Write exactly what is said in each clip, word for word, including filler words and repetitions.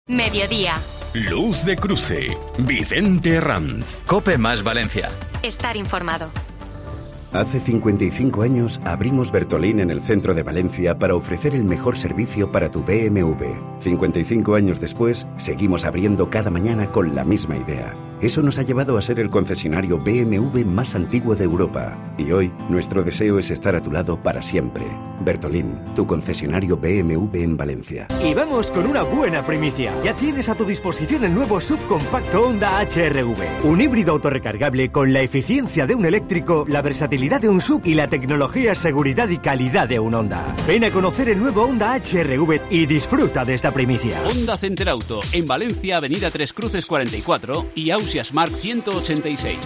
Mediodía. Luz de cruce. Vicente Herranz. COPE más Valencia. Estar informado. Hace cincuenta y cinco años abrimos Bertolín en el centro de Valencia para ofrecer el mejor servicio para tu B M W. cincuenta y cinco años después, seguimos abriendo cada mañana con la misma idea. Eso nos ha llevado a ser el concesionario B M W más antiguo de Europa. Y hoy, nuestro deseo es estar a tu lado para siempre. Bertolín, tu concesionario B M W en Valencia. Y vamos con una buena primicia. Ya tienes a tu disposición el nuevo subcompacto Honda H R V. Un híbrido autorrecargable con la eficiencia de un eléctrico, la versatilidad de un sub y la tecnología, seguridad y calidad de un Honda. Ven a conocer el nuevo Honda H R V y disfruta de esta primicia. Honda Center Auto, en Valencia, Avenida Tres Cruces cuarenta y cuatro y Ausias Mark ciento ochenta y seis.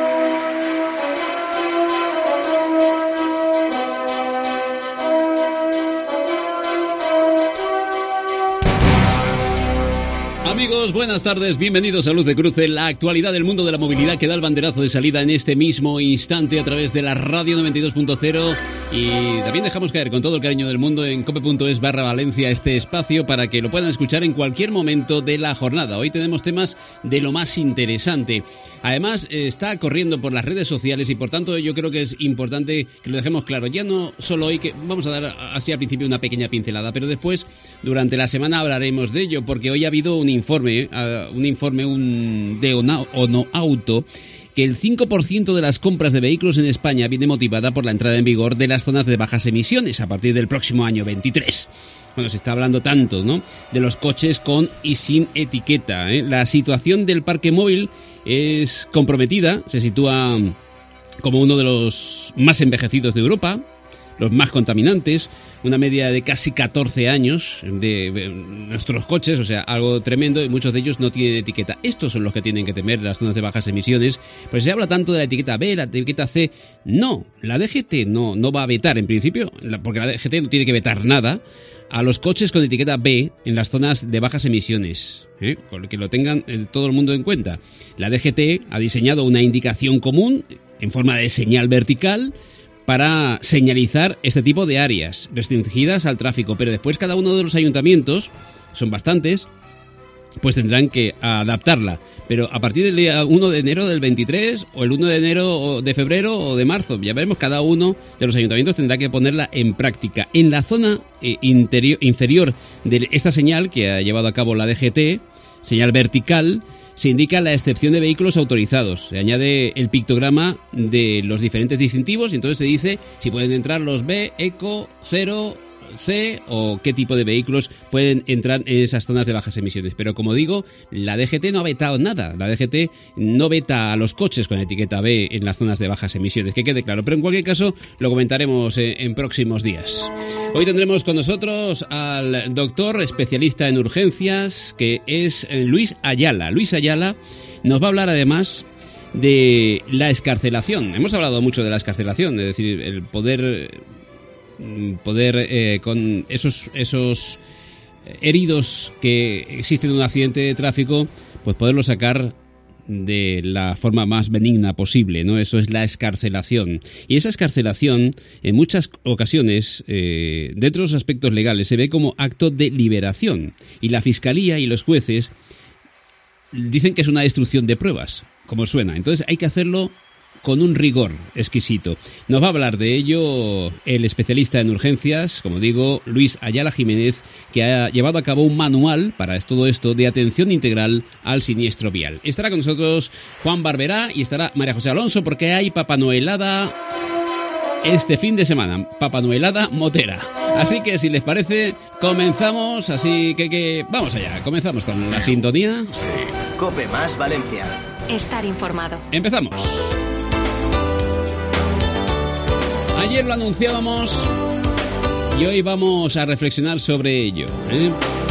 Amigos, buenas tardes, bienvenidos a Luz de Cruce, la actualidad del mundo de la movilidad que da el banderazo de salida en este mismo instante a través de la radio noventa y dos punto cero, y también dejamos caer con todo el cariño del mundo en cope.es barra Valencia este espacio para que lo puedan escuchar en cualquier momento de la jornada. Hoy tenemos temas de lo más interesante. Además, está corriendo por las redes sociales y por tanto yo creo que es importante que lo dejemos claro. Ya no solo hoy, que vamos a dar así al principio una pequeña pincelada, pero después, durante la semana hablaremos de ello, porque hoy ha habido un informe, uh, un informe un, de Ono Auto, que el cinco por ciento de las compras de vehículos en España viene motivada por la entrada en vigor de las zonas de bajas emisiones a partir del próximo año veintitrés. Bueno, se está hablando tanto, ¿no?, de los coches con y sin etiqueta, ¿eh? La situación del parque móvil es comprometida, se sitúa como uno de los más envejecidos de Europa, los más contaminantes, una media de casi catorce años de, de nuestros coches, o sea, algo tremendo, y muchos de ellos no tienen etiqueta. Estos son los que tienen que temer las zonas de bajas emisiones. Pues se habla tanto de la etiqueta B, la etiqueta C. No, la D G T no, no va a vetar en principio, porque la D G T no tiene que vetar nada a los coches con etiqueta B en las zonas de bajas emisiones, ¿eh? Que lo tengan eh, todo el mundo en cuenta. La D G T ha diseñado una indicación común en forma de señal vertical para señalizar este tipo de áreas restringidas al tráfico, pero después cada uno de los ayuntamientos, son bastantes, pues tendrán que adaptarla. Pero a partir del día uno de enero del veintitrés, o el uno de enero de febrero o de marzo, ya veremos, cada uno de los ayuntamientos tendrá que ponerla en práctica. En la zona eh, interior, inferior de esta señal que ha llevado a cabo la D G T, señal vertical, se indica la excepción de vehículos autorizados. Se añade el pictograma de los diferentes distintivos y entonces se dice si pueden entrar los B, Eco, Cero, C o qué tipo de vehículos pueden entrar en esas zonas de bajas emisiones. Pero como digo, la D G T no ha vetado nada. La D G T no veta a los coches con etiqueta B en las zonas de bajas emisiones, que quede claro. Pero en cualquier caso lo comentaremos en próximos días. Hoy tendremos con nosotros al doctor especialista en urgencias, que es Luis Ayala. Luis Ayala nos va a hablar además de la excarcelación. Hemos hablado mucho de la excarcelación, es decir, el poder... poder eh, con esos esos heridos que existen en un accidente de tráfico, pues poderlos sacar de la forma más benigna posible, ¿no? Eso es la excarcelación. Y esa excarcelación, en muchas ocasiones, eh, dentro de los aspectos legales, se ve como acto de liberación. Y la Fiscalía y los jueces dicen que es una destrucción de pruebas, como suena. Entonces hay que hacerlo con un rigor exquisito. Nos va a hablar de ello el especialista en urgencias, como digo, Luis Ayala Jiménez, que ha llevado a cabo un manual para todo esto de atención integral al siniestro vial. Estará con nosotros Juan Barberá y estará María José Alonso, porque hay Papá Noelada este fin de semana, Papá Noelada motera. Así que si les parece, comenzamos, así que, que vamos allá, comenzamos con la sintonía. Sí. COPE más Valencia. Estar informado. Empezamos. Ayer lo anunciábamos y hoy vamos a reflexionar sobre ello, ¿eh?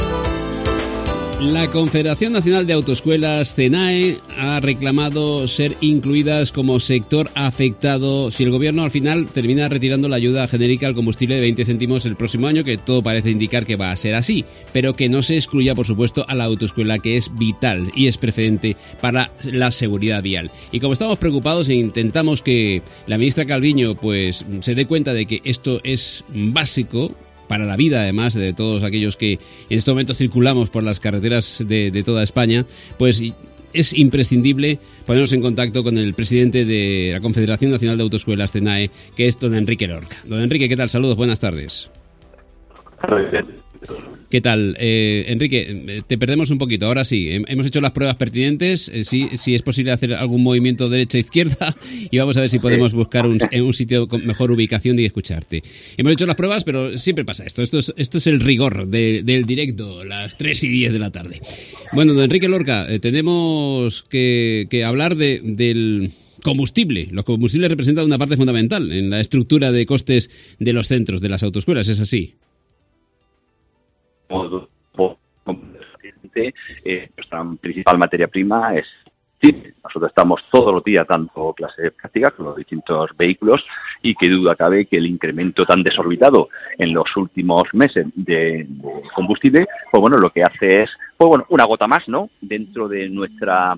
La Confederación Nacional de Autoescuelas, CENAE, ha reclamado ser incluidas como sector afectado si el gobierno al final termina retirando la ayuda genérica al combustible de veinte céntimos el próximo año, que todo parece indicar que va a ser así, pero que no se excluya, por supuesto, a la autoescuela, que es vital y es preferente para la seguridad vial. Y como estamos preocupados e intentamos que la ministra Calviño pues se dé cuenta de que esto es básico, para la vida, además, de todos aquellos que en estos momentos circulamos por las carreteras de, de toda España, pues es imprescindible ponernos en contacto con el presidente de la Confederación Nacional de Autoescuelas, CENAE, que es don Enrique Lorca. Don Enrique, ¿qué tal? Saludos, buenas tardes. ¿Qué tal? Eh, Enrique, te perdemos un poquito. Ahora sí, hemos hecho las pruebas pertinentes. Eh, sí, sí es posible hacer algún movimiento derecha-izquierda y vamos a ver si podemos buscar un, un sitio con mejor ubicación y escucharte. Hemos hecho las pruebas, pero siempre pasa esto. Esto es, esto es el rigor de, del directo, las tres y diez de la tarde. Bueno, don Enrique Lorca, eh, tenemos que, que hablar de, del combustible. Los combustibles representan una parte fundamental en la estructura de costes de los centros, de las autoescuelas. ¿Es así? Eh, nuestra principal materia prima es sí, nosotros estamos todos los días dando clases de práctica con los distintos vehículos y qué duda cabe que el incremento tan desorbitado en los últimos meses de, de combustible, pues bueno, lo que hace es, pues bueno, una gota más, ¿no?, dentro de nuestra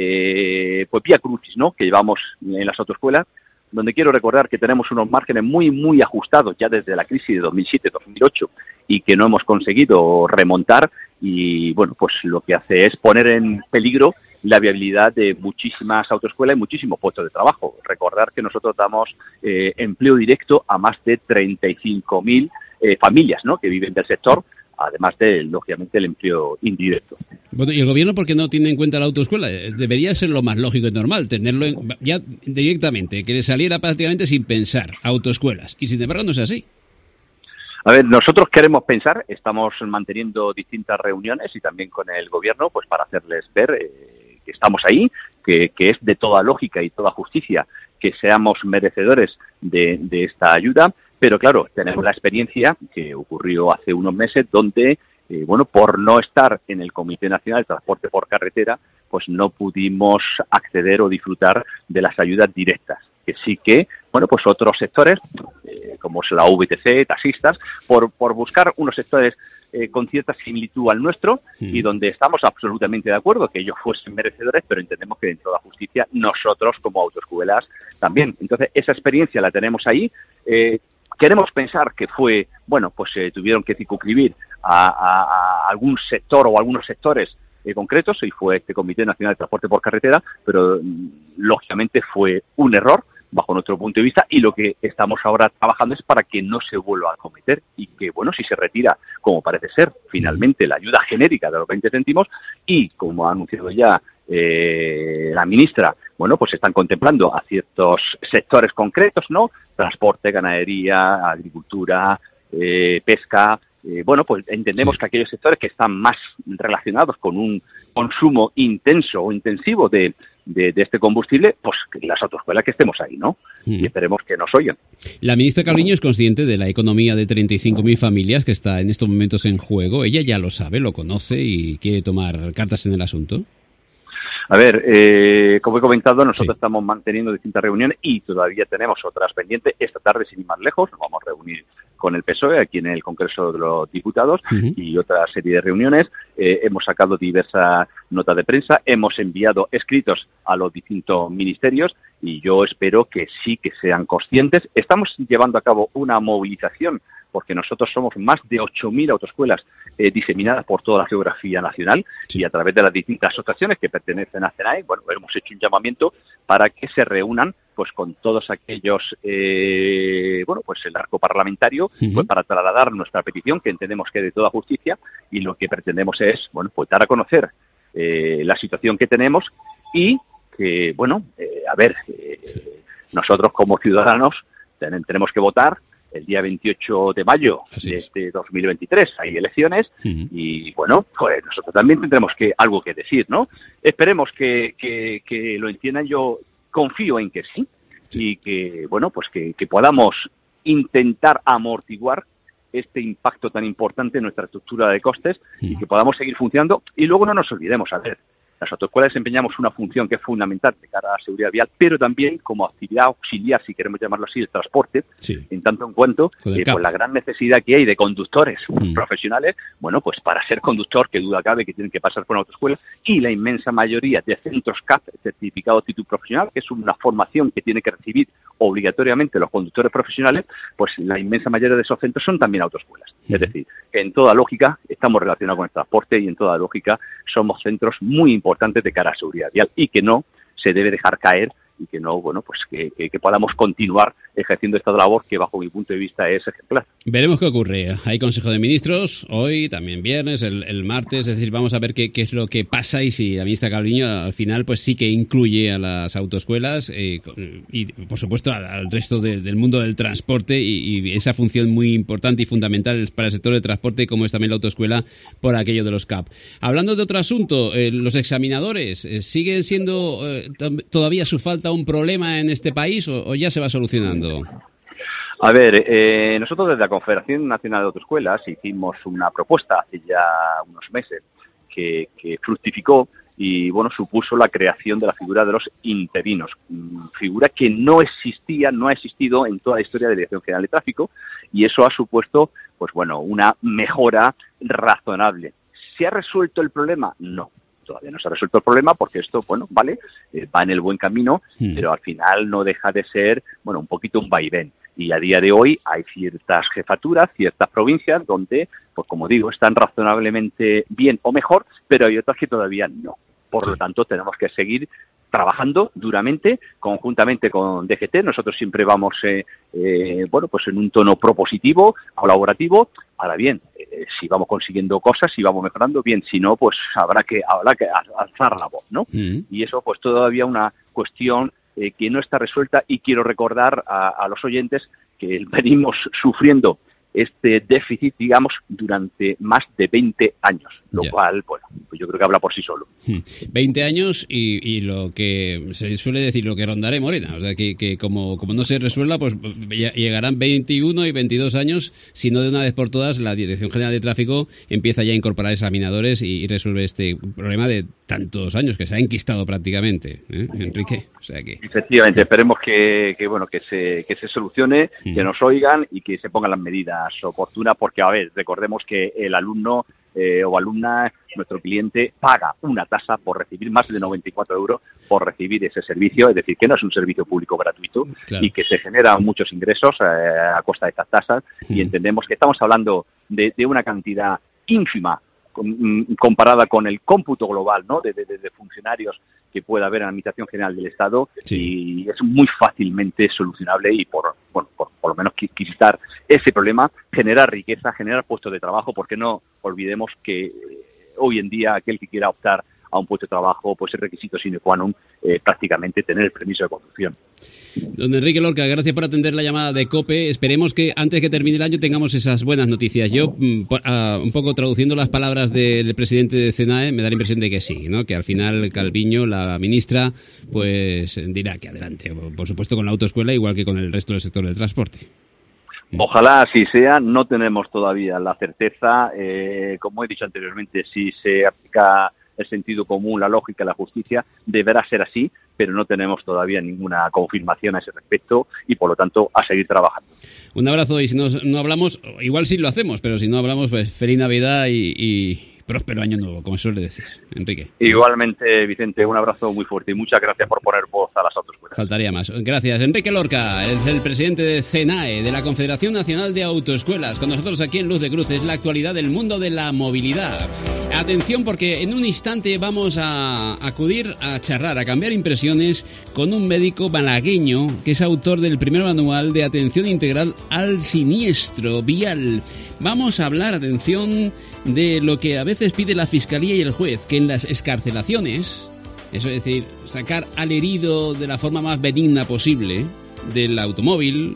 eh, pues vía crucis, ¿no?, que llevamos en las autoescuelas, donde quiero recordar que tenemos unos márgenes muy, muy ajustados ya desde la crisis de dos mil siete dos mil ocho y que no hemos conseguido remontar y, bueno, pues lo que hace es poner en peligro la viabilidad de muchísimas autoescuelas y muchísimos puestos de trabajo. Recordar que nosotros damos eh, empleo directo a más de treinta y cinco mil eh, familias, ¿no?, que viven del sector, además de, lógicamente, el empleo indirecto. Bueno, ¿y el gobierno por qué no tiene en cuenta la autoescuela? Debería ser lo más lógico y normal, tenerlo en, ya directamente, que le saliera prácticamente sin pensar, autoescuelas. Y sin embargo no es así. A ver, nosotros queremos pensar, estamos manteniendo distintas reuniones y también con el gobierno, pues para hacerles ver eh, que estamos ahí, que, que es de toda lógica y toda justicia que seamos merecedores de, de esta ayuda. Pero claro, tenemos la experiencia que ocurrió hace unos meses donde, eh, bueno, por no estar en el Comité Nacional de Transporte por Carretera, pues no pudimos acceder o disfrutar de las ayudas directas. Que sí que, bueno, pues otros sectores, eh, como es la V T C, taxistas, por, por buscar unos sectores eh, con cierta similitud al nuestro sí. y donde estamos absolutamente de acuerdo que ellos fuesen merecedores, pero entendemos que dentro de la justicia nosotros como autoescuelas también. Entonces, esa experiencia la tenemos ahí. Eh, Queremos pensar que fue, bueno, pues eh, tuvieron que circunscribir a, a, a algún sector o algunos sectores eh, concretos y fue este Comité Nacional de Transporte por Carretera, pero mm, lógicamente fue un error bajo nuestro punto de vista y lo que estamos ahora trabajando es para que no se vuelva a cometer y que, bueno, si se retira, como parece ser, finalmente la ayuda genérica de los veinte céntimos y, como ha anunciado ya eh, la ministra, bueno, pues están contemplando a ciertos sectores concretos, ¿no? Transporte, ganadería, agricultura, eh, pesca. Eh, bueno, pues entendemos sí. que aquellos sectores que están más relacionados con un consumo intenso o intensivo de, de, de este combustible, pues que las autoescuelas que estemos ahí, ¿no? Mm. Y esperemos que nos oigan. La ministra Calviño es consciente de la economía de treinta y cinco mil familias que está en estos momentos en juego. ¿Ella ya lo sabe, lo conoce y quiere tomar cartas en el asunto? A ver, eh, como he comentado, nosotros sí. estamos manteniendo distintas reuniones y todavía tenemos otras pendientes. Esta tarde, sin ir más lejos, nos vamos a reunir con el P S O E aquí en el Congreso de los Diputados uh-huh. y otra serie de reuniones. Eh, hemos sacado diversas notas de prensa, hemos enviado escritos a los distintos ministerios y yo espero que sí que sean conscientes. Estamos llevando a cabo una movilización porque nosotros somos más de ocho mil autoescuelas eh, diseminadas por toda la geografía nacional sí. y a través de las distintas asociaciones que pertenecen a CENAE, bueno, hemos hecho un llamamiento para que se reúnan pues con todos aquellos, eh, bueno, pues el arco parlamentario, uh-huh. pues para trasladar nuestra petición, que entendemos que es de toda justicia, y lo que pretendemos es, bueno, pues dar a conocer eh, la situación que tenemos y que, bueno, eh, a ver, eh, nosotros como ciudadanos ten- tenemos que votar el día veintiocho de mayo Así de este dos mil veintitrés, hay elecciones uh-huh. y, bueno, pues nosotros también tendremos que algo que decir, ¿no? Esperemos que, que, que lo entiendan. Yo confío en que sí, sí. y que, bueno, pues que, que podamos intentar amortiguar este impacto tan importante en nuestra estructura de costes uh-huh. y que podamos seguir funcionando. Y luego no nos olvidemos, a ver, Las autoescuelas desempeñamos una función que es fundamental de cara a la seguridad vial, pero también como actividad auxiliar, si queremos llamarlo así, el transporte, sí. en tanto en cuanto eh, pues la gran necesidad que hay de conductores mm. profesionales, bueno, pues para ser conductor, que duda cabe que tienen que pasar por una autoescuela, y la inmensa mayoría de centros C A P, certificado de actitud profesional, que es una formación que tiene que recibir obligatoriamente los conductores profesionales, pues la inmensa mayoría de esos centros son también autoescuelas. Mm. Es decir, que en toda lógica estamos relacionados con el transporte y en toda lógica somos centros muy importantes de cara a la seguridad vial y que no se debe dejar caer y que no, bueno, pues que, que, que podamos continuar ejerciendo esta labor que bajo mi punto de vista es ejemplar. Veremos qué ocurre. Hay Consejo de Ministros hoy, también viernes, el, el martes, es decir, vamos a ver qué, qué es lo que pasa y si la ministra Calviño al final pues sí que incluye a las autoescuelas eh, y por supuesto al, al resto de, del mundo del transporte y, y esa función muy importante y fundamental para el sector del transporte como es también la autoescuela por aquello de los C A P. Hablando de otro asunto, eh, los examinadores, eh, ¿siguen siendo eh, t- todavía su falta un problema en este país o, o ya se va solucionando? A ver, eh, nosotros desde la Confederación Nacional de Autoescuelas hicimos una propuesta hace ya unos meses que, que fructificó y, bueno, supuso la creación de la figura de los interinos, figura que no existía, no ha existido en toda la historia de la Dirección General de Tráfico y eso ha supuesto, pues bueno, una mejora razonable. ¿Se ha resuelto el problema? No. Todavía no se ha resuelto el problema porque esto, bueno, vale, eh, va en el buen camino, mm. pero al final no deja de ser, bueno, un poquito un vaivén. Y a día de hoy hay ciertas jefaturas, ciertas provincias donde, pues como digo, están razonablemente bien o mejor, pero hay otras que todavía no. Por lo tanto, tenemos que seguir trabajando duramente, conjuntamente con D G T. Nosotros siempre vamos, eh, eh, bueno, pues en un tono propositivo, colaborativo. Ahora bien, eh, si vamos consiguiendo cosas, si vamos mejorando, bien. Si no, pues habrá que habrá que alzar la voz, ¿no? Mm. Y eso, pues todavía una cuestión eh, que no está resuelta. Y quiero recordar a, a los oyentes que venimos sufriendo este déficit, digamos, durante más de veinte años, lo ya. cual, bueno, pues yo creo que habla por sí solo. veinte años y, y lo que se suele decir, lo que rondaré Morena, o sea, que, que como, como no se resuelva, pues llegarán veintiuno y veintidós años, si no de una vez por todas la Dirección General de Tráfico empieza ya a incorporar examinadores y, y resuelve este problema de tantos años que se ha enquistado prácticamente, ¿eh, Enrique? O sea que... Efectivamente, esperemos que, que bueno que se que se solucione, uh-huh. que nos oigan y que se pongan las medidas oportunas, porque, a ver, recordemos que el alumno eh, o alumna, nuestro cliente, paga una tasa por recibir más de noventa y cuatro euros por recibir ese servicio, es decir, que no es un servicio público gratuito, claro. y que se generan muchos ingresos eh, a costa de estas tasas, uh-huh. y entendemos que estamos hablando de, de una cantidad ínfima comparada con el cómputo global, ¿no?, de, de, de funcionarios que pueda haber en la Administración General del Estado, sí. y es muy fácilmente solucionable y por, bueno, por, por lo menos quitar ese problema, generar riqueza, generar puestos de trabajo, porque no olvidemos que eh, hoy en día aquel que quiera optar a un puesto de trabajo, pues es requisito sine qua non eh, prácticamente tener el permiso de conducción. Don Enrique Lorca, gracias por atender la llamada de COPE. Esperemos que antes que termine el año tengamos esas buenas noticias. Yo, uh, un poco traduciendo las palabras del presidente de CENAE, me da la impresión de que sí, ¿no? Que al final Calviño, la ministra, pues dirá que adelante, por supuesto con la autoescuela, igual que con el resto del sector del transporte. Ojalá así sea, no tenemos todavía la certeza. Eh, como he dicho anteriormente, si se aplica el sentido común, la lógica, la justicia, deberá ser así, pero no tenemos todavía ninguna confirmación a ese respecto y, por lo tanto, a seguir trabajando. Un abrazo y si no, no hablamos, igual sí lo hacemos, pero si no hablamos, pues feliz Navidad y, y próspero año nuevo, como suele decir, Enrique. Igualmente, Vicente, un abrazo muy fuerte y muchas gracias por poner voz a las autoescuelas. Faltaría más. Gracias. Enrique Lorca es el presidente de CENAE, de la Confederación Nacional de Autoescuelas. Con nosotros aquí en Luz de Cruces, la actualidad del mundo de la movilidad. Atención, porque en un instante vamos a acudir a charlar, a cambiar impresiones con un médico malagueño que es autor del primer manual de atención integral al siniestro vial. Vamos a hablar, atención, de lo que a veces pide la Fiscalía y el juez, que en las excarcelaciones, eso es decir, sacar al herido de la forma más benigna posible del automóvil,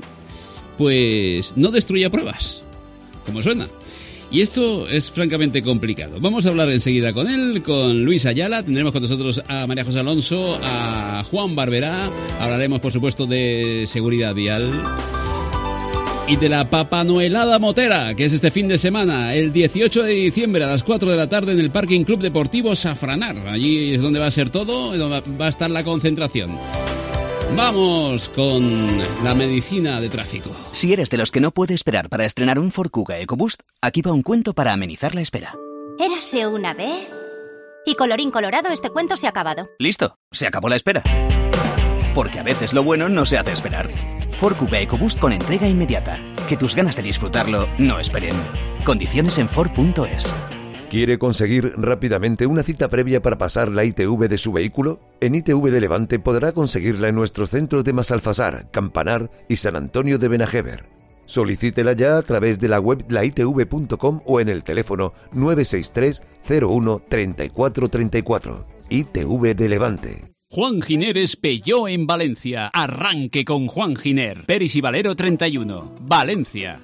pues no destruya pruebas, como suena. Y esto es francamente complicado. Vamos a hablar enseguida con él, con Luis Ayala. Tendremos con nosotros a María José Alonso, a Juan Barberá. Hablaremos, por supuesto, de seguridad vial. y de la Papanoelada Motera, que es este fin de semana, el dieciocho de diciembre a las cuatro de la tarde en el Parking Club Deportivo Safranar. Allí es donde va a ser todo, donde va a estar la concentración. Vamos con la medicina de tráfico. Si eres de los que no puede esperar para estrenar un Ford Kuga EcoBoost, aquí va un cuento para amenizar la espera. Érase una vez... Y colorín colorado, este cuento se ha acabado. Listo, se acabó la espera. Porque a veces lo bueno no se hace esperar. Ford Kuga EcoBoost con entrega inmediata. Que tus ganas de disfrutarlo no esperen. Condiciones en Ford punto es. ¿Quiere conseguir rápidamente una cita previa para pasar la I T V de su vehículo? En I T V de Levante podrá conseguirla en nuestros centros de Masalfasar, Campanar y San Antonio de Benajever. Solicítela ya a través de la web la i t v punto com o en el teléfono nueve seis tres cero uno tres cuatro tres cuatro. I T V de Levante. Juan Giner Peugeot en Valencia. Arranque con Juan Giner. Peris y Valero treinta y uno. Valencia.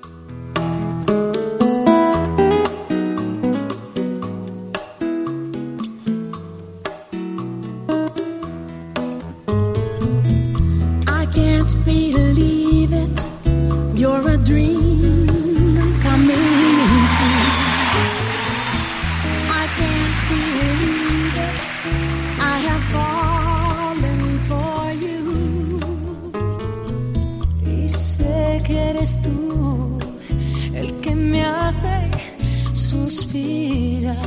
Believe it, you're a dream coming true. I can't believe it, I have fallen for you. Y sé que eres tú el que me hace suspirar.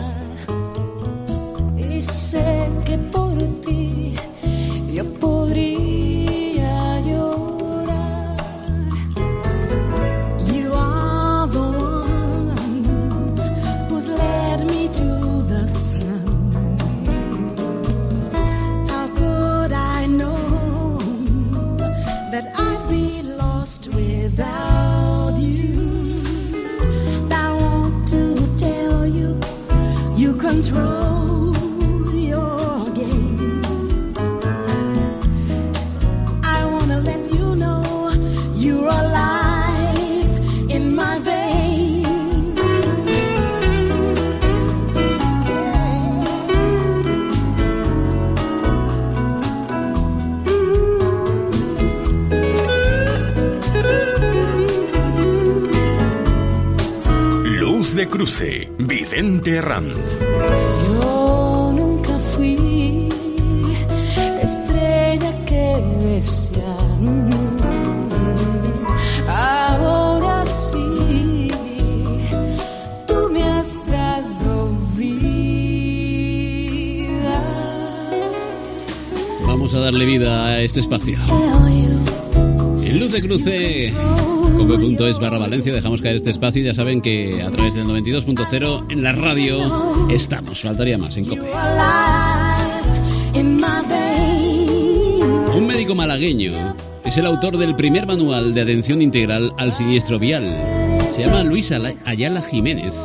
Y sé que por ti yo podría without you. I want to tell you, you control your game. I want to let you know you're alive in my veins. De Cruce, Vicente Ranz. Yo nunca fui estrella que desean. Ahora sí, tú me has dado vida. Vamos a darle vida a este espacio. En Luz de Cruce, cope punto es barra Valencia, dejamos caer este espacio y ya saben que a través del noventa y dos punto cero en la radio estamos, faltaría más en COPE. Un médico malagueño es el autor del primer manual de atención integral al siniestro vial. Se llama Luis Ayala Jiménez.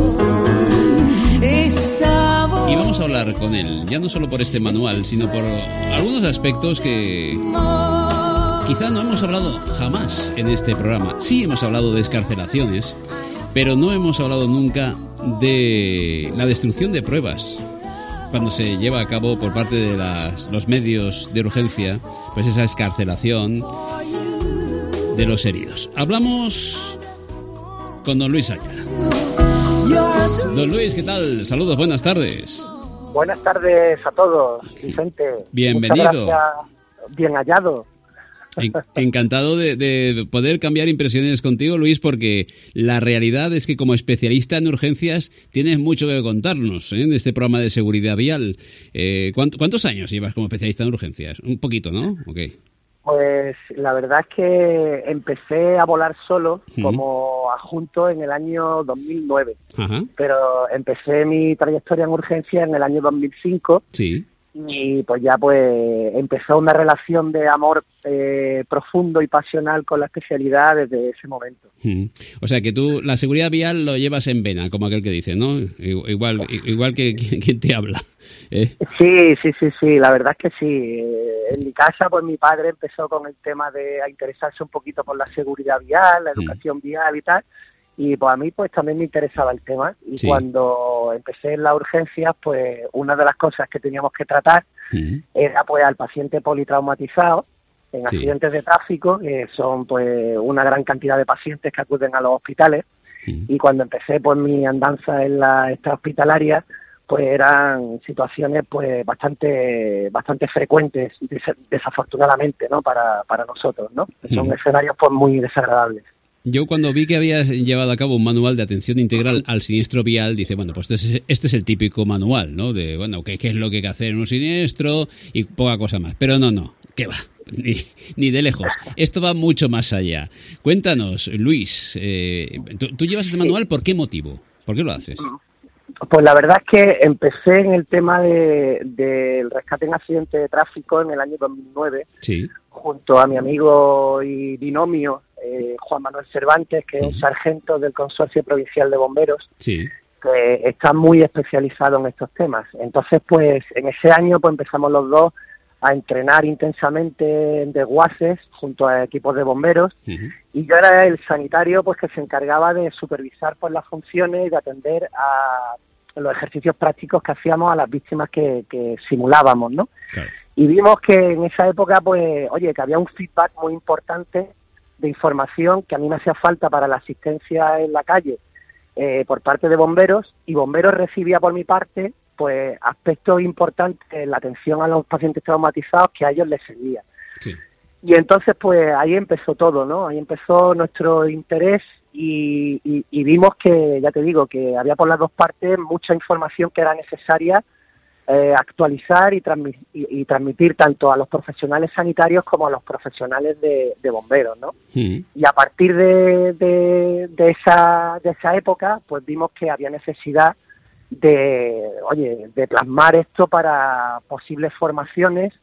Y vamos a hablar con él, ya no solo por este manual, sino por algunos aspectos que quizá no hemos hablado jamás en este programa. Sí hemos hablado de excarcelaciones, pero no hemos hablado nunca de la destrucción de pruebas cuando se lleva a cabo por parte de las, los medios de urgencia, pues esa excarcelación de los heridos. Hablamos con don Luis Ayala. Don Luis, ¿qué tal? Saludos, buenas tardes. Buenas tardes a todos, Vicente. Bienvenido. Muchas gracias, bien hallado. Encantado de, de poder cambiar impresiones contigo, Luis, porque la realidad es que como especialista en urgencias tienes mucho que contarnos, ¿eh? En este programa de seguridad vial. Eh, ¿cuánto, ¿Cuántos años llevas como especialista en urgencias? Un poquito, ¿no? Okay. Pues la verdad es que empecé a volar solo como adjunto en el año dos mil nueve. Ajá. Pero empecé mi trayectoria en urgencias en el año dos mil cinco. Sí. Y pues ya pues empezó una relación de amor eh, profundo y pasional con la especialidad desde ese momento. Hmm. O sea que tú la seguridad vial lo llevas en vena, como aquel que dice, ¿no? Igual igual que quien te habla. ¿Eh? Sí, sí, sí, sí, la verdad es que sí. En mi casa pues mi padre empezó con el tema de a interesarse un poquito por la seguridad vial, la educación hmm. vial y tal. Y pues a mí pues también me interesaba el tema y sí. Cuando empecé en las urgencias pues una de las cosas que teníamos que tratar uh-huh. era pues al paciente politraumatizado en accidentes sí. de tráfico, que son pues una gran cantidad de pacientes que acuden a los hospitales, sí. y cuando empecé pues mi andanza en la esta hospitalaria, pues eran situaciones pues bastante bastante frecuentes, des- desafortunadamente, ¿no? Para, para nosotros, ¿no? Son sí. escenarios pues muy desagradables. Yo cuando vi que habías llevado a cabo un manual de atención integral al siniestro vial, dice, bueno, pues este es, este es el típico manual, ¿no? De, bueno, ¿qué, qué es lo que hay que hacer en un siniestro? Y poca cosa más. Pero no, no, ¿qué va? Ni, ni de lejos. Esto va mucho más allá. Cuéntanos, Luis, eh, ¿tú, ¿tú llevas este manual por qué motivo? ¿Por qué lo haces? Pues la verdad es que empecé en el tema de, del rescate en accidente de tráfico en el año dos mil nueve, sí. junto a mi amigo y binomio, eh, Juan Manuel Cervantes, que sí. es un sargento del Consorcio Provincial de Bomberos, sí. que está muy especializado en estos temas. Entonces, pues en ese año pues empezamos los dos a entrenar intensamente en desguaces junto a equipos de bomberos, uh-huh. y yo era el sanitario pues que se encargaba de supervisar pues las funciones y de atender a los ejercicios prácticos que hacíamos a las víctimas que, que simulábamos, ¿no? Claro. Y vimos que en esa época, pues, oye, que había un feedback muy importante de información que a mí me hacía falta para la asistencia en la calle eh, por parte de bomberos, y bomberos recibía por mi parte pues aspectos importantes en la atención a los pacientes traumatizados que a ellos les servía. Sí. Y entonces pues ahí empezó todo, ¿no? Ahí empezó nuestro interés y, y, y vimos que, ya te digo, que había por las dos partes mucha información que era necesaria eh, actualizar y, transmi- y, y transmitir tanto a los profesionales sanitarios como a los profesionales de, de bomberos, ¿no? Sí. Y a partir de, de, de, esa, de esa época pues vimos que había necesidad de, oye, de plasmar esto para posibles formaciones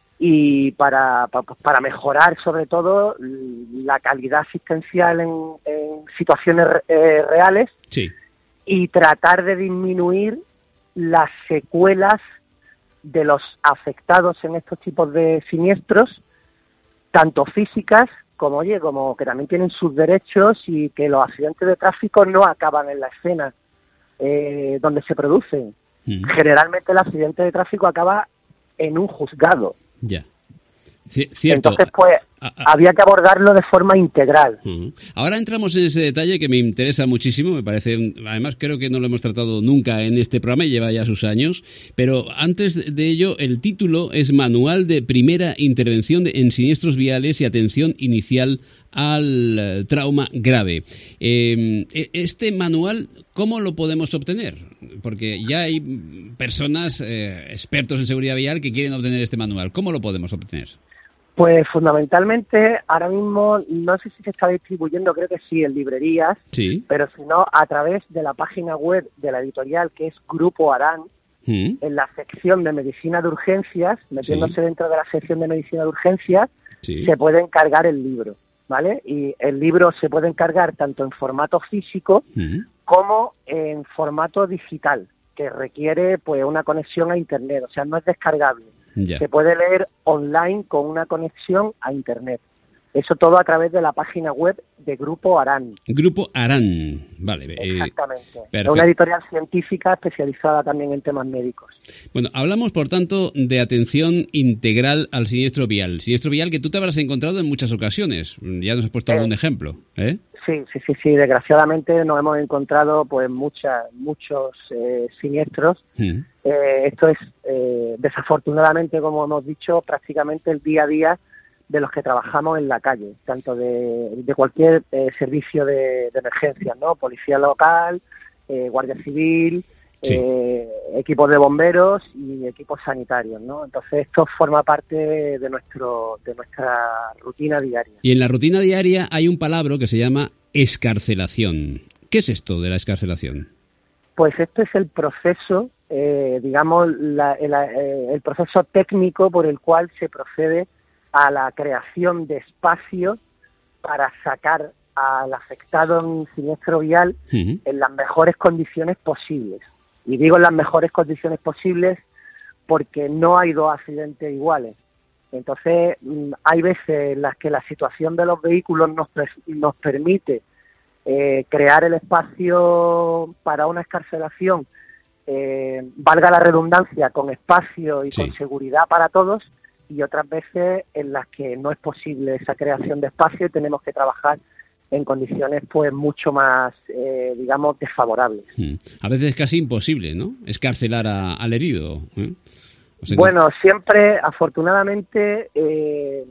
y para, para, para mejorar sobre todo la calidad asistencial en, en situaciones eh, reales, sí. y tratar de disminuir las secuelas de los afectados en estos tipos de siniestros, tanto físicas como, oye, como que también tienen sus derechos, y que los accidentes de tráfico no acaban en la escena Eh, donde se producen. Mm. Generalmente el accidente de tráfico acaba en un juzgado. Ya. C- cierto. Entonces, pues, ah, ah. había que abordarlo de forma integral. Uh-huh. Ahora entramos en ese detalle que me interesa muchísimo, me parece, además creo que no lo hemos tratado nunca en este programa, lleva ya sus años, pero antes de ello, el título es Manual de Primera Intervención en Siniestros Viales y Atención Inicial al Trauma Grave. Eh, este manual, ¿cómo lo podemos obtener? Porque ya hay personas, eh, expertos en seguridad vial, que quieren obtener este manual. ¿Cómo lo podemos obtener? Pues fundamentalmente ahora mismo no sé si se está distribuyendo, creo que sí, en librerías, sí. pero si no a través de la página web de la editorial, que es Grupo Arán, ¿Mm? en la sección de medicina de urgencias, metiéndose sí. dentro de la sección de medicina de urgencias, sí. se puede encargar el libro, ¿vale? Y el libro se puede encargar tanto en formato físico ¿Mm? como en formato digital, que requiere pues una conexión a internet, o sea, no es descargable. Ya. Se puede leer online con una conexión a internet. Eso todo a través de la página web de Grupo Arán. Grupo Arán, vale. Exactamente. Eh, es una editorial científica especializada también en temas médicos. Bueno, hablamos por tanto de atención integral al siniestro vial. Siniestro vial que tú te habrás encontrado en muchas ocasiones. Ya nos has puesto eh, algún ejemplo, ¿eh? Sí, sí, sí, sí. Desgraciadamente nos hemos encontrado pues muchas, muchos eh, siniestros. Mm. Eh, esto es, eh, desafortunadamente, como hemos dicho, prácticamente el día a día de los que trabajamos en la calle, tanto de, de cualquier eh, servicio de, de emergencia, ¿no? Policía local, eh, Guardia Civil, sí. eh, equipos de bomberos y equipos sanitarios, ¿no? Entonces esto forma parte de nuestro de nuestra rutina diaria. Y en la rutina diaria hay un palabra que se llama excarcelación. ¿Qué es esto de la excarcelación? Pues este es el proceso, eh, digamos, la, el, el proceso técnico por el cual se procede a la creación de espacios para sacar al afectado en un siniestro vial uh-huh. en las mejores condiciones posibles. Y digo en las mejores condiciones posibles porque no hay dos accidentes iguales. Entonces, hay veces en las que la situación de los vehículos nos, nos permite eh, crear el espacio para una excarcelación, eh, valga la redundancia, con espacio y sí. con seguridad para todos, y otras veces en las que no es posible esa creación de espacio y tenemos que trabajar en condiciones pues mucho más, eh, digamos, desfavorables. A veces es casi imposible, ¿no? Escarcelar a, al herido. ¿eh? O sea, bueno, que... siempre, afortunadamente, eh,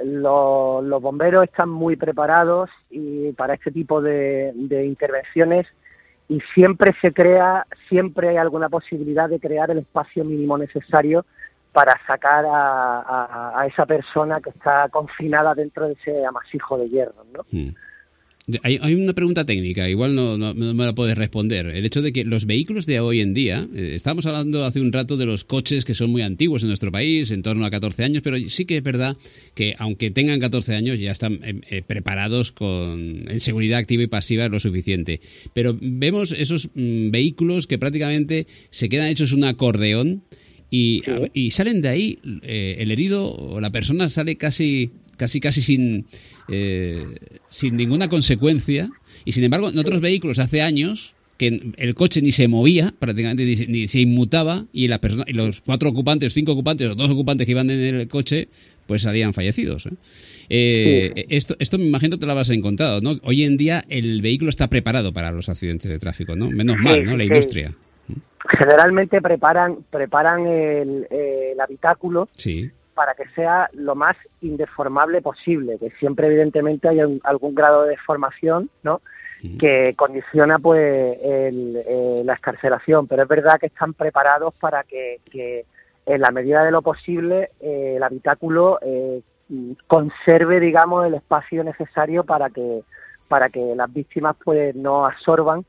lo, los bomberos están muy preparados y para este tipo de, de intervenciones, y siempre se crea, siempre hay alguna posibilidad de crear el espacio mínimo necesario para sacar a, a, a esa persona que está confinada dentro de ese amasijo de hierro, ¿no? Mm. Hay, hay una pregunta técnica, igual no, no, no me la puedes responder. El hecho de que los vehículos de hoy en día, eh, estábamos hablando hace un rato de los coches que son muy antiguos en nuestro país, en torno a catorce años, pero sí que es verdad que aunque tengan catorce años ya están eh, eh, preparados con en seguridad activa y pasiva lo suficiente. Pero vemos esos mm, vehículos que prácticamente se quedan hechos un acordeón y, sí. a, y salen de ahí, eh, el herido o la persona sale casi... casi casi sin eh, sin ninguna consecuencia, y sin embargo en otros vehículos hace años que el coche ni se movía prácticamente, ni, ni se inmutaba, y la persona y los cuatro ocupantes, cinco ocupantes o dos ocupantes que iban en el coche pues salían fallecidos. ¿eh? Eh, sí. esto esto me imagino te lo habrás encontrado, ¿no? Hoy en día el vehículo está preparado para los accidentes de tráfico, ¿no? Menos sí, mal, ¿no? La sí. industria. Generalmente preparan preparan el, el habitáculo sí. para que sea lo más indeformable posible, que siempre evidentemente hay un, algún grado de deformación, ¿no? Uh-huh. Que condiciona pues el, eh, la excarcelación, pero es verdad que están preparados para que, que en la medida de lo posible eh, el habitáculo eh, conserve, digamos, el espacio necesario para que para que las víctimas pues no absorban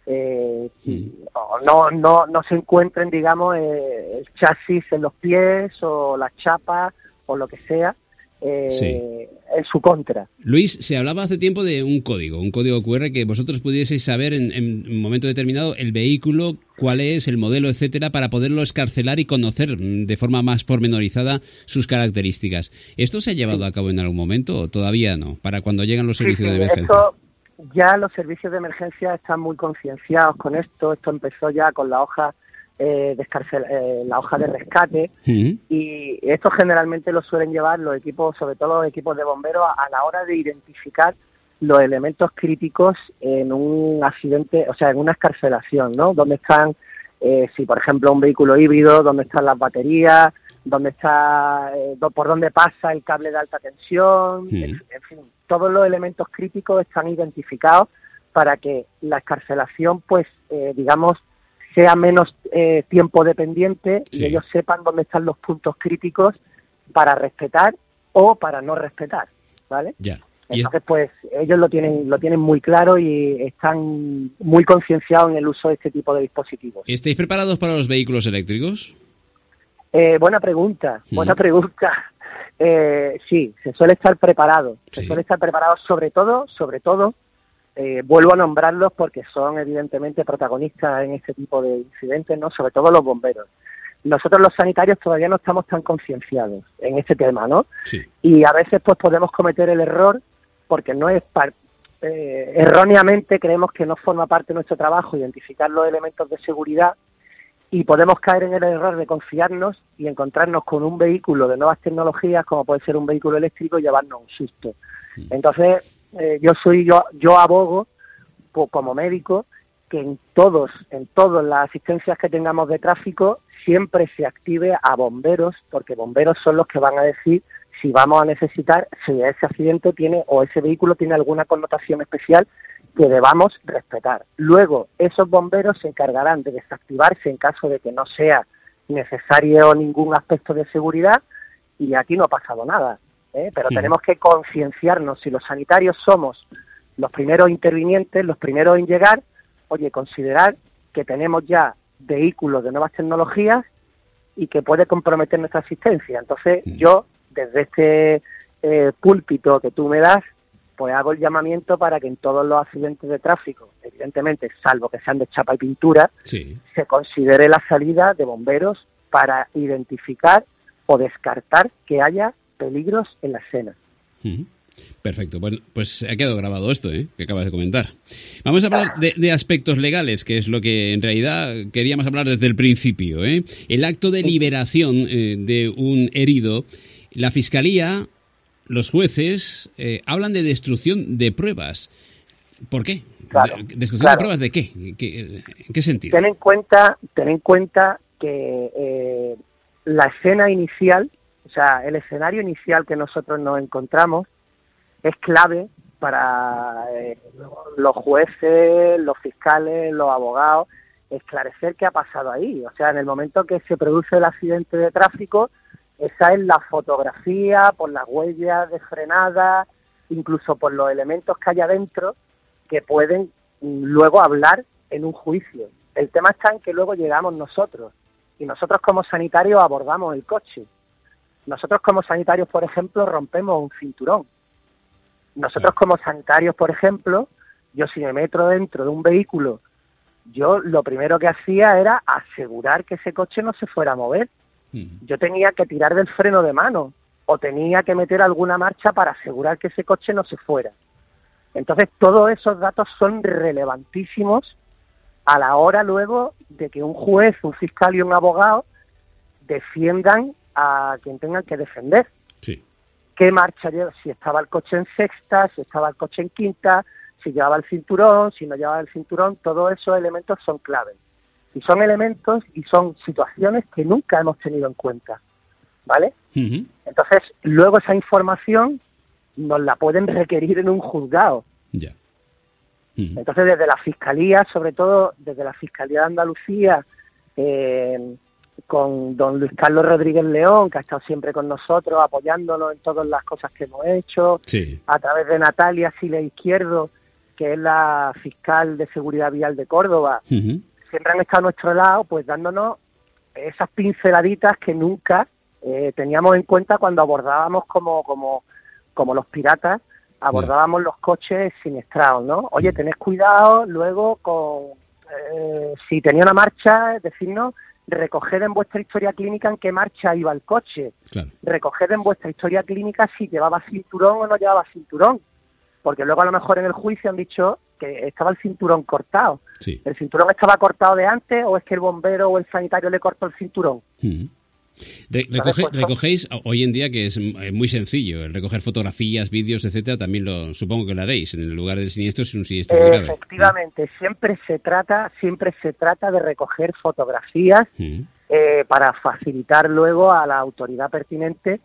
Eh, sí. no no no se encuentren, digamos, eh, el chasis en los pies o las chapas o lo que sea eh, sí. en su contra. Luis, se hablaba hace tiempo de un código, un código cu erre que vosotros pudieseis saber en, en un momento determinado el vehículo, cuál es, el modelo, etcétera, para poderlo escarcelar y conocer de forma más pormenorizada sus características. ¿Esto se ha llevado sí. a cabo en algún momento o todavía no? Para cuando llegan los servicios sí, sí, de emergencia. Esto... Ya los servicios de emergencia están muy concienciados con esto. Esto empezó ya con la hoja eh, de escarcel, eh, la hoja de rescate uh-huh. y esto generalmente lo suelen llevar los equipos, sobre todo los equipos de bomberos, a la hora de identificar los elementos críticos en un accidente, o sea, en una escarcelación, ¿no? Dónde están, eh, si por ejemplo un vehículo híbrido, dónde están las baterías, dónde está, eh, por dónde pasa el cable de alta tensión, uh-huh. en, en fin. Todos los elementos críticos están identificados para que la escarcelación, pues, eh, digamos, sea menos eh, tiempo dependiente sí. y ellos sepan dónde están los puntos críticos para respetar o para no respetar, ¿vale? Ya. Entonces, pues, ellos lo tienen lo tienen muy claro y están muy concienciados en el uso de este tipo de dispositivos. ¿Estáis preparados para los vehículos eléctricos? Eh, buena pregunta, mm. buena pregunta. Eh, sí, se suele estar preparado, se sí. suele estar preparado sobre todo, sobre todo, eh, vuelvo a nombrarlos porque son evidentemente protagonistas en este tipo de incidentes, ¿no? Sobre todo los bomberos. Nosotros los sanitarios todavía no estamos tan concienciados en este tema, ¿no? Sí. Y a veces pues podemos cometer el error porque no es par eh, erróneamente creemos que no forma parte de nuestro trabajo identificar los elementos de seguridad. Y podemos caer en el error de confiarnos y encontrarnos con un vehículo de nuevas tecnologías, como puede ser un vehículo eléctrico, y llevarnos un susto. Entonces, eh, yo soy yo yo abogo, pues, como médico, que en todos, en todas las asistencias que tengamos de tráfico, siempre se active a bomberos, porque bomberos son los que van a decir si vamos a necesitar, si ese accidente tiene o ese vehículo tiene alguna connotación especial que debamos respetar. Luego, esos bomberos se encargarán de desactivarse en caso de que no sea necesario ningún aspecto de seguridad, y aquí no ha pasado nada, ¿eh? Pero sí. tenemos que concienciarnos, si los sanitarios somos los primeros intervinientes, los primeros en llegar, oye, considerar que tenemos ya vehículos de nuevas tecnologías y que puede comprometer nuestra asistencia. Entonces, sí. yo, desde este eh, púlpito que tú me das, pues hago el llamamiento para que en todos los accidentes de tráfico, evidentemente, salvo que sean de chapa y pintura, sí. se considere la salida de bomberos para identificar o descartar que haya peligros en la escena. Uh-huh. Perfecto, bueno, pues ha quedado grabado esto, ¿eh? Que acabas de comentar. Vamos a hablar de, de aspectos legales, que es lo que en realidad queríamos hablar desde el principio, ¿eh? El acto de liberación eh, de un herido la Fiscalía, los jueces, eh, hablan de destrucción de pruebas. ¿Por qué? Claro, ¿Destrucción claro. de pruebas de qué? ¿Qué- ¿En qué sentido? Ten en cuenta, ten en cuenta que eh, la escena inicial, o sea, el escenario inicial que nosotros nos encontramos es clave para eh, los jueces, los fiscales, los abogados, esclarecer qué ha pasado ahí. O sea, en el momento que se produce el accidente de tráfico, esa es la fotografía, por las huellas de frenada, incluso por los elementos que hay adentro, que pueden mm, luego hablar en un juicio. El tema está en que luego llegamos nosotros, y nosotros como sanitarios abordamos el coche. Nosotros como sanitarios, por ejemplo, rompemos un cinturón. Nosotros como sanitarios, por ejemplo, yo si me meto dentro de un vehículo, yo lo primero que hacía era asegurar que ese coche no se fuera a mover. Yo tenía que tirar del freno de mano o tenía que meter alguna marcha para asegurar que ese coche no se fuera. Entonces, todos esos datos son relevantísimos a la hora luego de que un juez, un fiscal y un abogado defiendan a quien tengan que defender. Sí. ¿Qué marcha lleva? Si estaba el coche en sexta, si estaba el coche en quinta, si llevaba el cinturón, si no llevaba el cinturón, todos esos elementos son claves. Y son elementos y son situaciones que nunca hemos tenido en cuenta, ¿vale? Uh-huh. Entonces, luego esa información nos la pueden requerir en un juzgado. Ya. Uh-huh. Entonces, desde la Fiscalía, sobre todo desde la Fiscalía de Andalucía, eh, con don Luis Carlos Rodríguez León, que ha estado siempre con nosotros, apoyándonos en todas las cosas que hemos hecho, Sí. a través de Natalia Sile Izquierdo, que es la fiscal de Seguridad Vial de Córdoba, Uh-huh. siempre han estado a nuestro lado, pues dándonos esas pinceladitas que nunca eh, teníamos en cuenta cuando abordábamos como como como los piratas, abordábamos los coches siniestrados, ¿no? Oye, tened cuidado, luego con eh, si tenía una marcha, decirnos, recoged en vuestra historia clínica en qué marcha iba el coche, Claro. recoged en vuestra historia clínica si llevaba cinturón o no llevaba cinturón, porque luego a lo mejor en el juicio han dicho que estaba el cinturón cortado. Sí. ¿El cinturón estaba cortado de antes o es que el bombero o el sanitario le cortó el cinturón? Uh-huh. Re- recoge- recogéis, hoy en día que es eh, muy sencillo, el recoger fotografías, vídeos, etcétera, también lo supongo que lo haréis en el lugar del siniestro si un siniestro es grave. Efectivamente, siempre se trata, siempre se trata de recoger fotografías Uh-huh. eh, para facilitar luego a la autoridad pertinente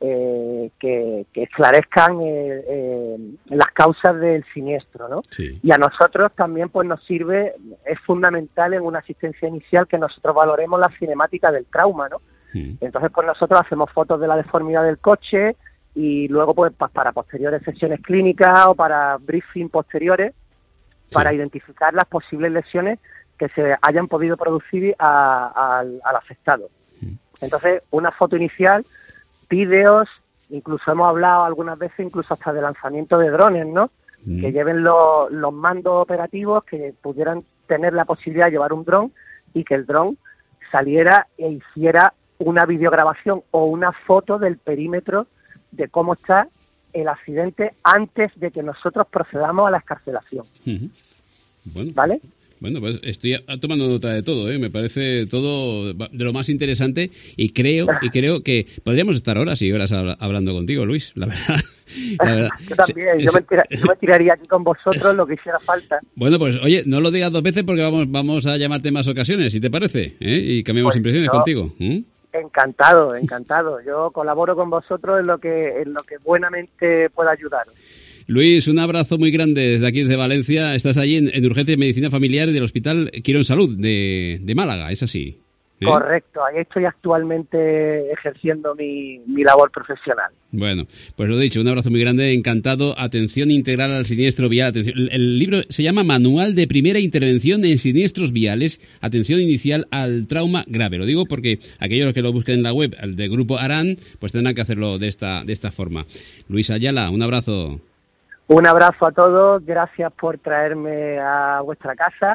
eh, que, que esclarezcan eh, eh, las causas del siniestro, ¿no? Sí. Y a nosotros también pues nos sirve, es fundamental en una asistencia inicial que nosotros valoremos la cinemática del trauma, ¿no? Uh-huh. Entonces pues nosotros hacemos fotos de la deformidad del coche y luego pues pa- para posteriores sesiones clínicas o para briefing posteriores para identificar las posibles lesiones que se hayan podido producir a- a- al, al afectado. Entonces una foto inicial, vídeos, incluso hemos hablado algunas veces incluso hasta de lanzamiento de drones, ¿no? Mm. Que lleven los, los mandos operativos, que pudieran tener la posibilidad de llevar un dron y que el dron saliera e hiciera una videograbación o una foto del perímetro de cómo está el accidente antes de que nosotros procedamos a la excarcelación. Uh-huh. Bueno, ¿Vale? Bueno, pues estoy a- tomando nota de todo, ¿eh? Me parece todo de lo más interesante y creo y creo que podríamos estar horas y horas habla- hablando contigo, Luis, la verdad. La verdad. Yo también, Se- yo, me se- tira- yo me tiraría aquí con vosotros lo que hiciera falta. Bueno, pues oye, no lo digas dos veces porque vamos vamos a llamarte en más ocasiones, si te parece, ¿eh? Y cambiamos Pues impresiones yo- contigo. ¿Mm? Encantado, encantado. Yo colaboro con vosotros en lo que en lo que buenamente pueda ayudaros. Luis, un abrazo muy grande desde aquí, desde Valencia. Estás allí en, en Urgencias y Medicina Familiar del Hospital Quirón Salud de, de Málaga, ¿es así? ¿Eh? Correcto, ahí estoy actualmente ejerciendo mi, mi labor profesional. Bueno, pues lo dicho, un abrazo muy grande, encantado. Atención integral al siniestro vial. Atención. El, el libro se llama Manual de Primera Intervención en Siniestros Viales. Atención inicial al trauma grave. Lo digo porque aquellos que lo busquen en la web el de Grupo Arán, pues tendrán que hacerlo de esta, de esta forma. Luis Ayala, un abrazo. Un abrazo a todos, gracias por traerme a vuestra casa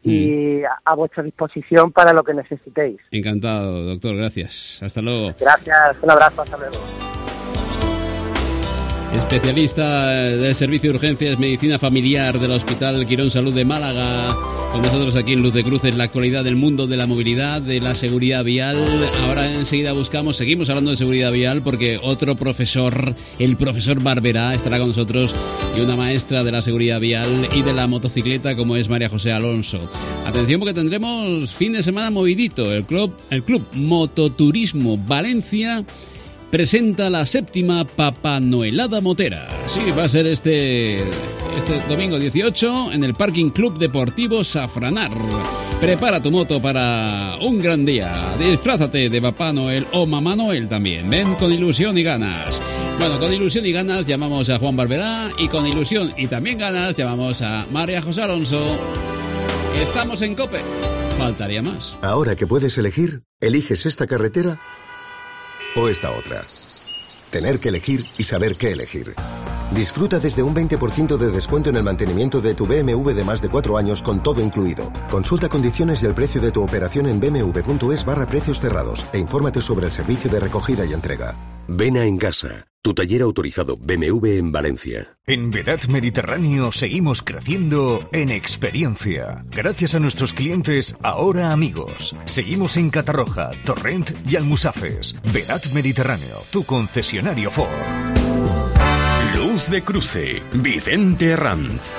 y a, a vuestra disposición para lo que necesitéis. Encantado, doctor, gracias. Hasta luego. Gracias, un abrazo, hasta luego. especialista del Servicio de Urgencias Medicina Familiar del Hospital Quirón Salud de Málaga, con nosotros aquí en Luz de Cruces, la actualidad del mundo de la movilidad, de la seguridad vial. Ahora enseguida buscamos, seguimos hablando de seguridad vial porque otro profesor, el profesor Barberá, estará con nosotros, y una maestra de la seguridad vial y de la motocicleta como es María José Alonso. Atención porque tendremos fin de semana movidito. El club, el club Mototurismo Valencia presenta la séptima Papanoelada Motera. Sí, va a ser este, este domingo dieciocho en el Parking Club Deportivo Safranar. Prepara tu moto para un gran día. Disfrázate de Papá Noel o Mamá Noel también. Ven con ilusión y ganas. Bueno, con ilusión y ganas llamamos a Juan Barberá, y con ilusión y también ganas llamamos a María José Alonso. Estamos en COPE. Faltaría más. Ahora que puedes elegir, ¿eliges esta carretera o esta otra? Tener que elegir y saber qué elegir. Disfruta desde un veinte por ciento de descuento en el mantenimiento de tu B M W de más de cuatro años con todo incluido. Consulta condiciones y el precio de tu operación en bmw.es barra precios cerrados e infórmate sobre el servicio de recogida y entrega. Ven a Engasa, tu taller autorizado B M W en Valencia. En Vedat Mediterráneo seguimos creciendo en experiencia. Gracias a nuestros clientes, ahora amigos. Seguimos en Catarroja, Torrent y Almusafes. Vedat Mediterráneo, tu concesionario Ford. Luz de Cruce, Vicente Ranz.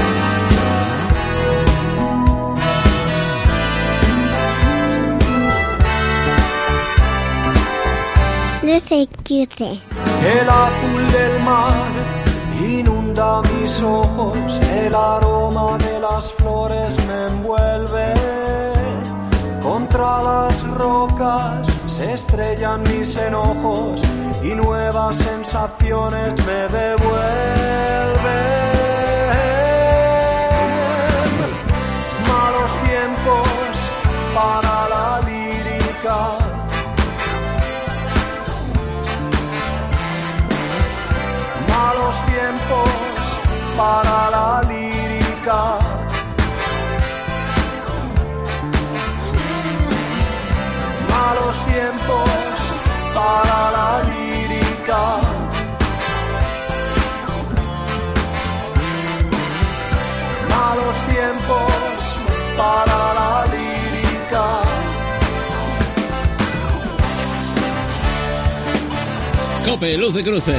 Luz de Cruce. El azul del mar inunda mis ojos, el aroma de las flores me envuelve. Contra las rocas se estrellan mis enojos y nuevas sensaciones me devuelven. Malos tiempos para la lírica. Malos tiempos para la lírica. Malos tiempos para la lírica. Malos tiempos para la lírica. COPE, Luz de Cruce.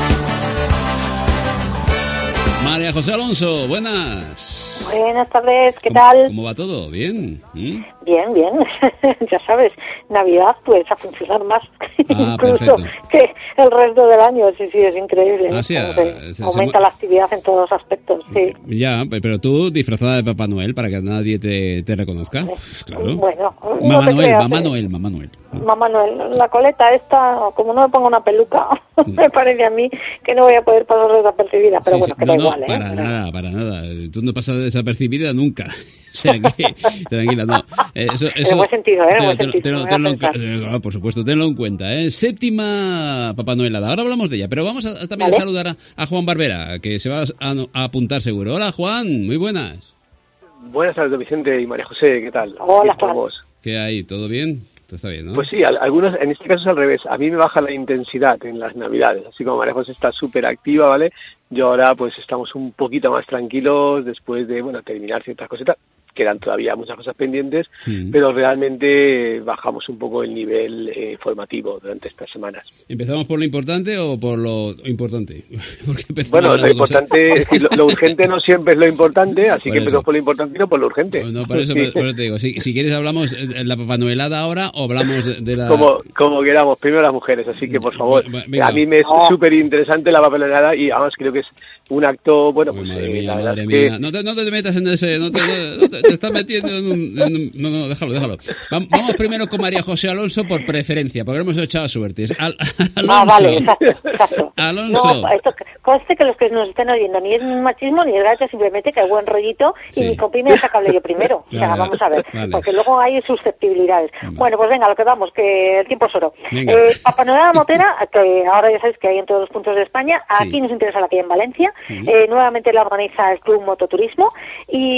María José Alonso, buenas. Buenas tardes, ¿qué ¿Cómo, tal? ¿Cómo va todo? ¿Bien? ¿Mm? Bien, bien. Ya sabes, Navidad pues a funcionar más Ah, incluso perfecto. que el resto del año. Sí, sí, es increíble. Ah, sí, Como ah, que se- aumenta se- la actividad en todos los aspectos, sí. Ya, pero tú disfrazada de Papá Noel para que nadie te, te reconozca. Claro. Bueno, no Mamá te Noel, creas, Mamá eh. Noel, Mamá Noel. Mamá Noel, la coleta esta, como no me pongo una peluca, me parece a mí que no voy a poder pasar desapercibida, pero Sí, bueno, sí. que No, da no, igual, ¿eh? para nada, para nada. Tú no pasas desapercibida nunca. O sea que, tranquila, no. Eh, Eso, En el buen sentido, ¿eh? En el buen te- te- sentido, tenlo- me voy a tenlo en pensar. cu- eh, ah, por supuesto, tenlo en cuenta. ¿eh? Séptima Papá Noelada. Ahora hablamos de ella, pero vamos a, a también Vale. a saludar a, a Juan Barbera, que se va a, a apuntar seguro. Hola, Juan, muy buenas. Buenas tardes, Vicente y María José, ¿qué tal? Hola, Aquí estamos. ¿Qué hay? ¿Todo bien? Todo está bien, ¿no? Pues sí, al- algunos, en este caso es al revés. A mí me baja la intensidad en las Navidades, así como María José está súper activa, ¿vale? Yo ahora pues estamos un poquito más tranquilos después de, bueno, terminar ciertas cositas. Quedan todavía muchas cosas pendientes, Mm. pero realmente bajamos un poco el nivel eh, formativo durante estas semanas. ¿Empezamos por lo importante o por lo importante? Porque empezamos Bueno, lo hablando cosas- importante, es decir, lo, lo urgente no siempre es lo importante, así Por que eso. empezamos por lo importante y no por lo urgente. No, por eso, Sí. por eso te digo, si, si quieres hablamos de la Papanoelada ahora o hablamos de, de la... Como, como queramos, primero las mujeres, así que por favor, venga. a mí me es súper interesante la papelonada y además creo que es un acto, bueno, pues Madre eh, mía, la verdad madre es mía. que... No te, no te metas en ese... No te, no- no te- te estás metiendo en un, en un- No, no, déjalo, déjalo. Vam- Vamos primero con María José Alonso por preferencia, porque hemos echado suertes. Al, Alonso. Ah, vale, exacto, exacto. Alonso. No, esto conste que los que nos estén oyendo ni es machismo ni es gracia, simplemente que hay buen rollito y Sí. mi copi me deja que hable yo primero. O sea, Vale, vamos a ver, vale. porque luego hay susceptibilidades. Bueno, pues venga, lo que vamos, que el tiempo es oro. Venga. Eh, Papanoelada Motera, que ahora ya sabéis que hay en todos los puntos de España, aquí Sí. nos interesa la que hay en Valencia, Ujú. eh, nuevamente la organiza el Club Mototurismo y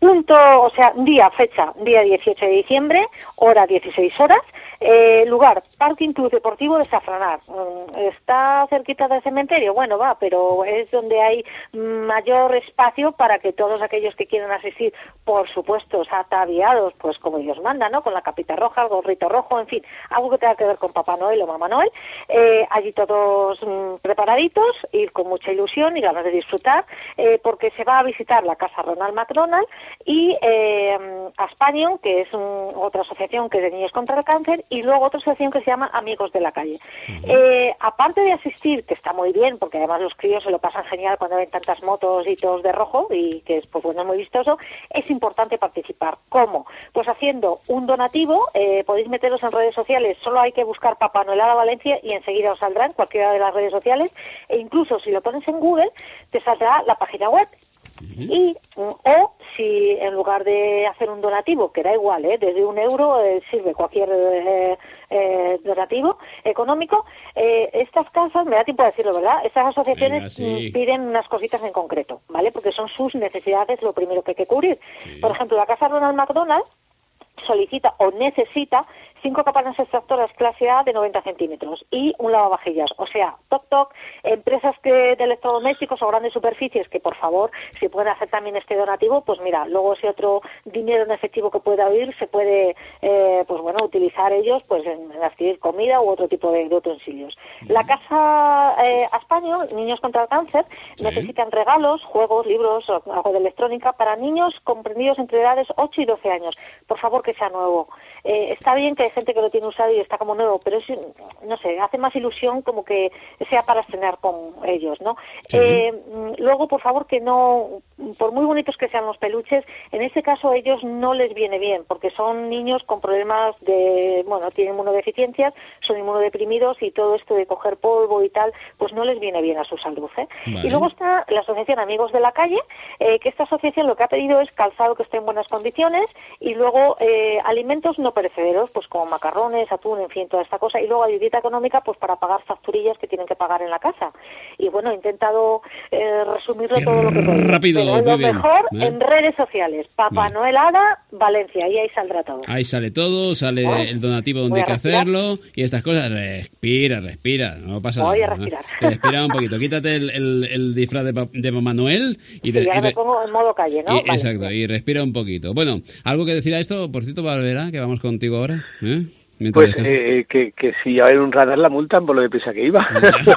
punto, o sea, día, fecha, día dieciocho de diciembre, hora dieciséis horas, eh, lugar, Parking Club Deportivo de Safranar. ¿Está cerquita del cementerio? Bueno, va, pero es donde hay mayor espacio para que todos aquellos que quieran asistir, por supuesto, ataviados, pues como Dios manda, ¿no? Con la capita roja, el gorrito rojo, en fin, algo que tenga que ver con Papá Noel o Mamá Noel, eh, allí todos mmm, preparaditos, ir con mucha ilusión y ganas de disfrutar, eh, porque se va a visitar la Casa Ronald McDonald y eh, Aspanion, que es un, otra asociación que es de niños contra el cáncer, y luego otra asociación que se llama Amigos de la Calle. Uh-huh. Eh, aparte de asistir, que está muy bien, porque además los críos se lo pasan genial cuando ven tantas motos y todos de rojo, y que es pues bueno, muy vistoso, es importante participar. ¿Cómo? Pues haciendo un donativo, eh, podéis meteros en redes sociales, solo hay que buscar Papá Noel a Valencia y enseguida os saldrá en cualquiera de las redes sociales, e incluso si lo pones en Google, te saldrá la página web. Y o si en lugar de hacer un donativo, que da igual, ¿eh? Desde un euro eh, sirve cualquier eh, eh, donativo económico, eh, estas casas, me da tiempo de decirlo, ¿verdad? Estas asociaciones Venga, sí. piden unas cositas en concreto, ¿vale? Porque son sus necesidades lo primero que hay que cubrir. Sí. Por ejemplo, la Casa Ronald McDonald solicita o necesita cinco campanas extractoras clase A de noventa centímetros y un lavavajillas. O sea, toc toc, empresas que de electrodomésticos o grandes superficies que por favor, si pueden hacer también este donativo, pues mira, luego ese otro dinero en efectivo que pueda huir se puede, eh, pues bueno, utilizar ellos pues en, en adquirir comida u otro tipo de, de utensilios. La Casa eh, Aspanion, Niños contra el Cáncer, sí. necesitan regalos, juegos, libros, algo de electrónica para niños comprendidos entre edades ocho y doce años. Por favor, que sea nuevo. Eh, está bien que hay gente que lo tiene usado y está como nuevo, pero es, no sé, hace más ilusión como que sea para estrenar con ellos, ¿no? Sí. Eh, luego, por favor, que no, por muy bonitos que sean los peluches, en este caso a ellos no les viene bien, porque son niños con problemas de, bueno, tienen inmunodeficiencias, son inmunodeprimidos y todo esto de coger polvo y tal, pues no les viene bien a su salud, ¿eh? Vale. Y luego está la asociación Amigos de la Calle, eh, que esta asociación lo que ha pedido es calzado que esté en buenas condiciones y luego eh, alimentos no perecederos, pues como macarrones, atún, en fin, toda esta cosa, y luego ayudita económica pues para pagar facturillas que tienen que pagar en la casa. Y bueno, he intentado eh, resumirlo todo lo que puedo. Rápido, pero lo bien, mejor ¿eh? En redes sociales, Papá vale. Noel Hada, Valencia, y ahí saldrá todo. Ahí sale todo, sale ¿Oh? el donativo donde hay que respirar. hacerlo, y estas cosas, respira, respira, no pasa Voy nada. a respirar. ¿no? Respira un poquito, quítate el, el, el disfraz de, de Mamá Noel y, de, y ya y me re, pongo en modo calle, ¿no? Y, vale. Exacto, y respira un poquito. Bueno, algo que decir a esto, por cierto, Valera, que vamos contigo ahora, ¿eh? Pues eh, que, que si a ver un radar la multan por lo deprisa que iba.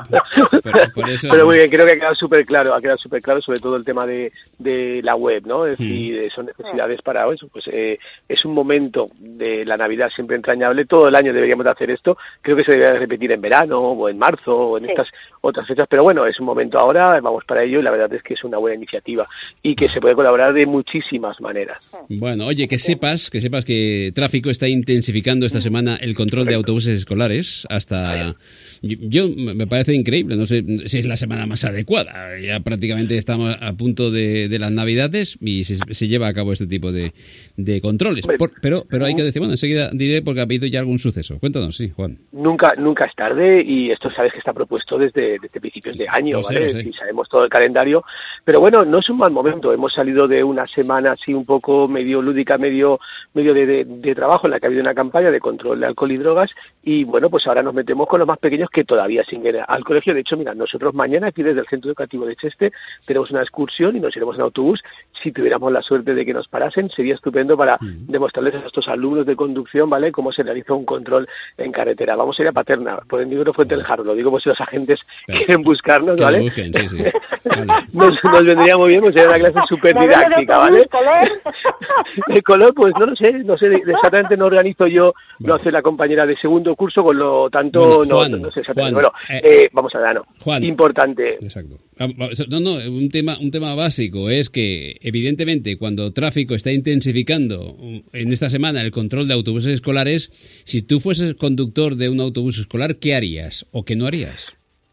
por, por eso, Pero muy bien, creo que ha quedado súper claro, ha quedado súper claro sobre todo el tema de, de la web, ¿no? Es decir, mm. son necesidades para eso. Pues eh, es un momento de la Navidad siempre entrañable. Todo el año deberíamos de hacer esto. Creo que se debería repetir en verano o en marzo o en sí. estas otras fechas. Pero bueno, es un momento ahora, vamos para ello y la verdad es que es una buena iniciativa y que se puede colaborar de muchísimas maneras. Bueno, oye, que sepas, que sepas que Tráfico está intensificando esta semana el control Correcto. de autobuses escolares hasta... Yo, yo me parece increíble, no sé si es la semana más adecuada, ya prácticamente estamos a punto de, de las Navidades y se, se lleva a cabo este tipo de, de controles. Por, pero pero hay que decir, bueno, enseguida diré porque ha habido ya algún suceso. Cuéntanos, sí, Juan. Nunca nunca es tarde y esto sabes que está propuesto desde, desde principios de año, sé, ¿vale? Sí, sí, sabemos todo el calendario, pero bueno, no es un mal momento. Hemos salido de una semana así un poco medio lúdica, medio medio de, de, de trabajo en la que ha habido una campaña de control de alcohol y drogas y bueno, pues ahora nos metemos con los más pequeños que todavía siguen al colegio. De hecho, mira, nosotros mañana aquí desde el Centro Educativo de Cheste tenemos una excursión y nos iremos en autobús. Si tuviéramos la suerte de que nos parasen, sería estupendo para mm. demostrarles a estos alumnos de conducción, ¿vale?, cómo se realiza un control en carretera. Vamos a ir a Paterna, por el libro Fuente del Jarro, lo digo por si los agentes Pero, quieren buscarnos, ¿vale? Busquen, sí, sí. Vale. Nos, nos vendría muy bien, pues sería una clase súper didáctica, ¿vale? El color, pues no lo sé, no sé, exactamente no organizo yo, no hace la compañera de segundo curso, con lo tanto bueno, Juan, no, no sé exactamente. Juan, bueno, eh, eh, vamos a ver, no. Juan, importante. Exacto. No, no, un tema, un tema básico es que evidentemente cuando Tráfico está intensificando en esta semana el control de autobuses escolares, si tú fueses conductor de un autobús escolar, ¿qué harías o qué no harías?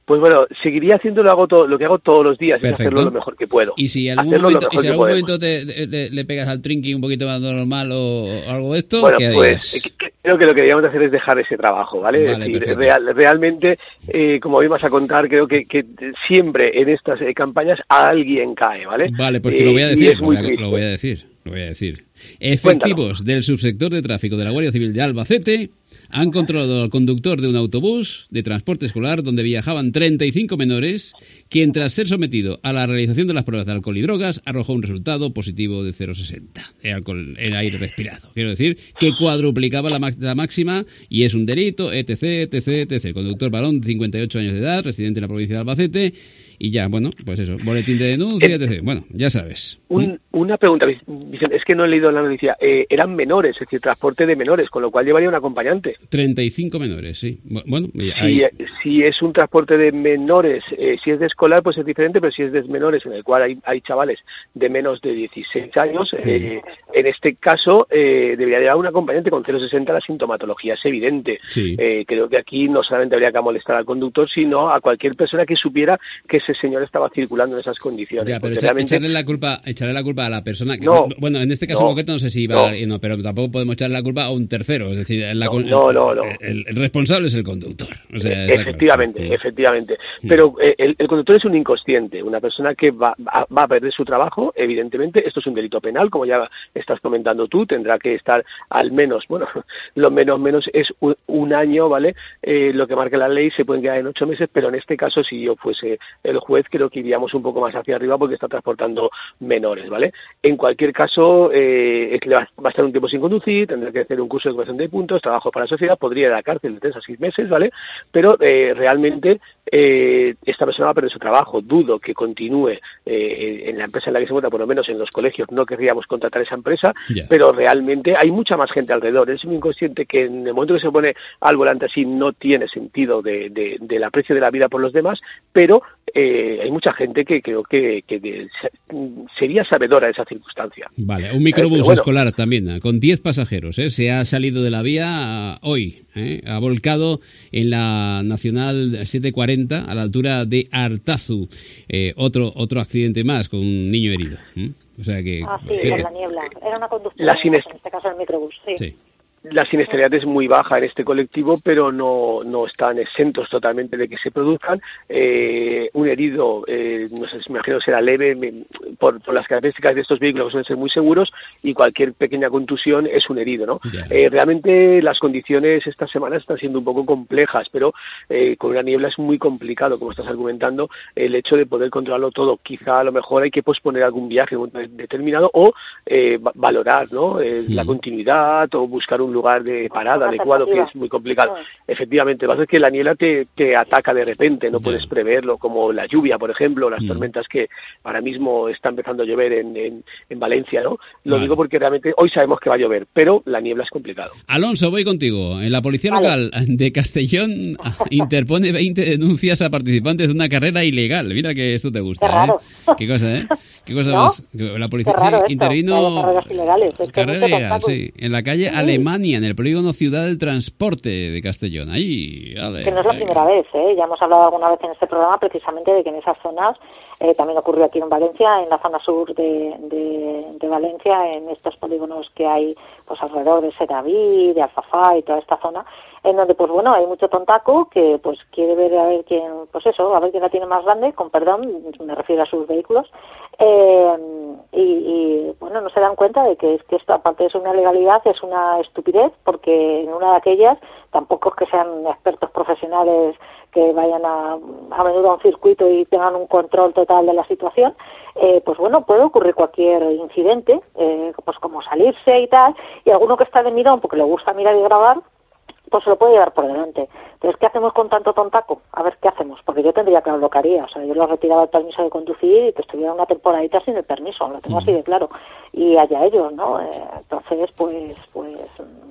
Pues bueno, seguiría haciendo lo, hago todo, lo que hago todos los días, es hacerlo lo mejor que puedo. Y si en algún hacerlo momento, y si en algún podemos. momento te, te- le pegas al trinky un poquito más normal o, o algo de esto, Bueno, ¿qué pues harías? eh, que- creo que lo que deberíamos hacer es dejar ese trabajo, ¿vale? Vale, es decir, perfecto. real- realmente, eh, como hoy vas a contar, creo que, que siempre en estas eh, campañas alguien cae, ¿vale? Vale, pues te lo voy a Eh, y decir, es lo muy voy a, triste. lo voy a decir, lo voy a decir. Efectivos del subsector de tráfico de la Guardia Civil de Albacete han controlado al conductor de un autobús de transporte escolar donde viajaban treinta y cinco menores, quien tras ser sometido a la realización de las pruebas de alcohol y drogas arrojó un resultado positivo de cero coma sesenta de alcohol en aire respirado. Quiero decir que cuadruplicaba la, max- la máxima y es un delito, etc, etc, etc. El conductor varón de cincuenta y ocho años de edad, residente en la provincia de Albacete, y ya, bueno, pues eso, boletín de denuncia, etcétera. Bueno, ya sabes. Un- una pregunta, Vicente, es que no he leído la noticia. Eh, eran menores, es decir, transporte de menores, con lo cual llevaría un acompañante. treinta y cinco menores, sí. Bu- Bueno, y Si, ahí- si es un transporte de menores, eh, si es de escolar, pues es diferente, pero si es de menores, en el cual hay, hay chavales de menos de dieciséis años, eh, en este caso eh, debería llevar un acompañante con cero coma sesenta, la sintomatología es evidente. Sí. Eh, creo que aquí no solamente habría que molestar al conductor, sino a cualquier persona que supiera que ese señor estaba circulando en esas condiciones. Ya, pero porque echa- realmente- echarle la culpa, echarle la culpa a la persona que, No, bueno, en este caso no, en concreto no sé si va, no. a- no, pero tampoco podemos echarle la culpa a un tercero, es decir, la, con- no, no, no. El, el responsable es el conductor. O sea, está claro. Efectivamente, efectivamente. Mm. Pero eh, el, el conductor es un inconsciente, una persona que va, va, va a perder su trabajo, evidentemente. Esto es un delito penal, como ya estás comentando tú, tendrá que estar al menos, bueno, lo menos menos es un, un año, ¿vale? Eh, lo que marca la ley se pueden quedar en ocho meses, pero en este caso, si yo fuese el juez, creo que iríamos un poco más hacia arriba porque está transportando menores, ¿vale? En cualquier caso, eh, es que va va a estar un tiempo sin conducir, tendrá que hacer un curso de educación de puntos, trabajo para la sociedad, podría ir a la cárcel de tres a seis meses, ¿vale? Pero eh, realmente eh, esta persona va a perder su trabajo. Dudo que continúe eh, en la empresa en la que se encuentra, por lo menos en los colegios no querríamos contratar esa empresa, Ya. pero realmente hay mucha más gente alrededor. Es un inconsciente que en el momento que se pone al volante así no tiene sentido de, de, del aprecio de la vida por los demás, pero eh, hay mucha gente que creo que, que de- sería sabedora de esa circunstancia. Vale, un microbús Eh, pero bueno. escolar también, eh, con diez pasajeros, ¿eh? Se ha salido de la vía ah, hoy, ¿eh? Ha volcado en la Nacional setecientos cuarenta a la altura de Artazu. Eh, otro otro accidente más con un niño herido. ¿eh? O sea que... Ah, sí, fíjate. en la niebla. Era una conductora, La en sinest- este caso el microbús, sí. Sí. La siniestralidad es muy baja en este colectivo, pero no, no están exentos totalmente de que se produzcan. Eh, un herido, eh, no sé, me imagino será leve, me- por, por las características de estos vehículos que suelen ser muy seguros, y cualquier pequeña contusión es un herido, ¿no? Ya. Eh, realmente las condiciones esta semana están siendo un poco complejas, pero eh, con una niebla es muy complicado, como estás argumentando, el hecho de poder controlarlo todo. Quizá a lo mejor hay que posponer algún viaje en un momento determinado o eh, va- valorar, ¿no? Eh, la continuidad o buscar un lugar de parada Una adecuado, que alternativa. es muy complicado. Efectivamente, lo que pasa es que la niebla te, te ataca de repente, no puedes preverlo, como la lluvia, por ejemplo, las tormentas que ahora mismo está empezando a llover en, en, en Valencia, ¿no? Lo Vale. digo porque realmente hoy sabemos que va a llover, pero la niebla es complicado. Alonso, voy contigo. En la policía local de Castellón interpone veinte denuncias a participantes de una carrera ilegal. Mira que esto te gusta, Qué raro. ¿eh? Qué cosa, ¿eh? Qué cosa ¿No? más. La policía Qué raro sí, esto, intervino... que haya carreras ilegales. Es que Carrera mucho ilegal, obstáculo. sí. En la calle Sí. Alemania, en el polígono Ciudad del Transporte de Castellón. Ahí, vale. Que no es la primera vez, ¿eh? Ya hemos hablado alguna vez en este programa precisamente de que en esas zonas, eh, también ocurrió aquí en Valencia, en la zona sur de, de, de Valencia, en estos polígonos que hay pues alrededor de Sedaví, de Alfafá y toda esta zona, en donde pues bueno, hay mucho tontaco que pues quiere ver a ver quién, pues eso, a ver quién la tiene más grande, con perdón, me refiero a sus vehículos, eh, y, y bueno, no se dan cuenta de que, es que esto, aparte de ser una legalidad, es una estupidez, porque en una de aquellas tampoco es que sean expertos profesionales que vayan a, a menudo a un circuito y tengan un control total de la situación, eh, pues bueno, puede ocurrir cualquier incidente, eh, pues como salirse y tal, y alguno que está de mirón porque le gusta mirar y grabar, pues se lo puede llevar por delante. Entonces, ¿qué hacemos con tanto tontaco? A ver, ¿qué hacemos? Porque yo tendría claro lo que haría. O sea, yo le retiraba el permiso de conducir y que estuviera una temporadita sin el permiso. Lo tengo así de claro. Y allá ellos, ¿no? Eh, entonces, pues, pues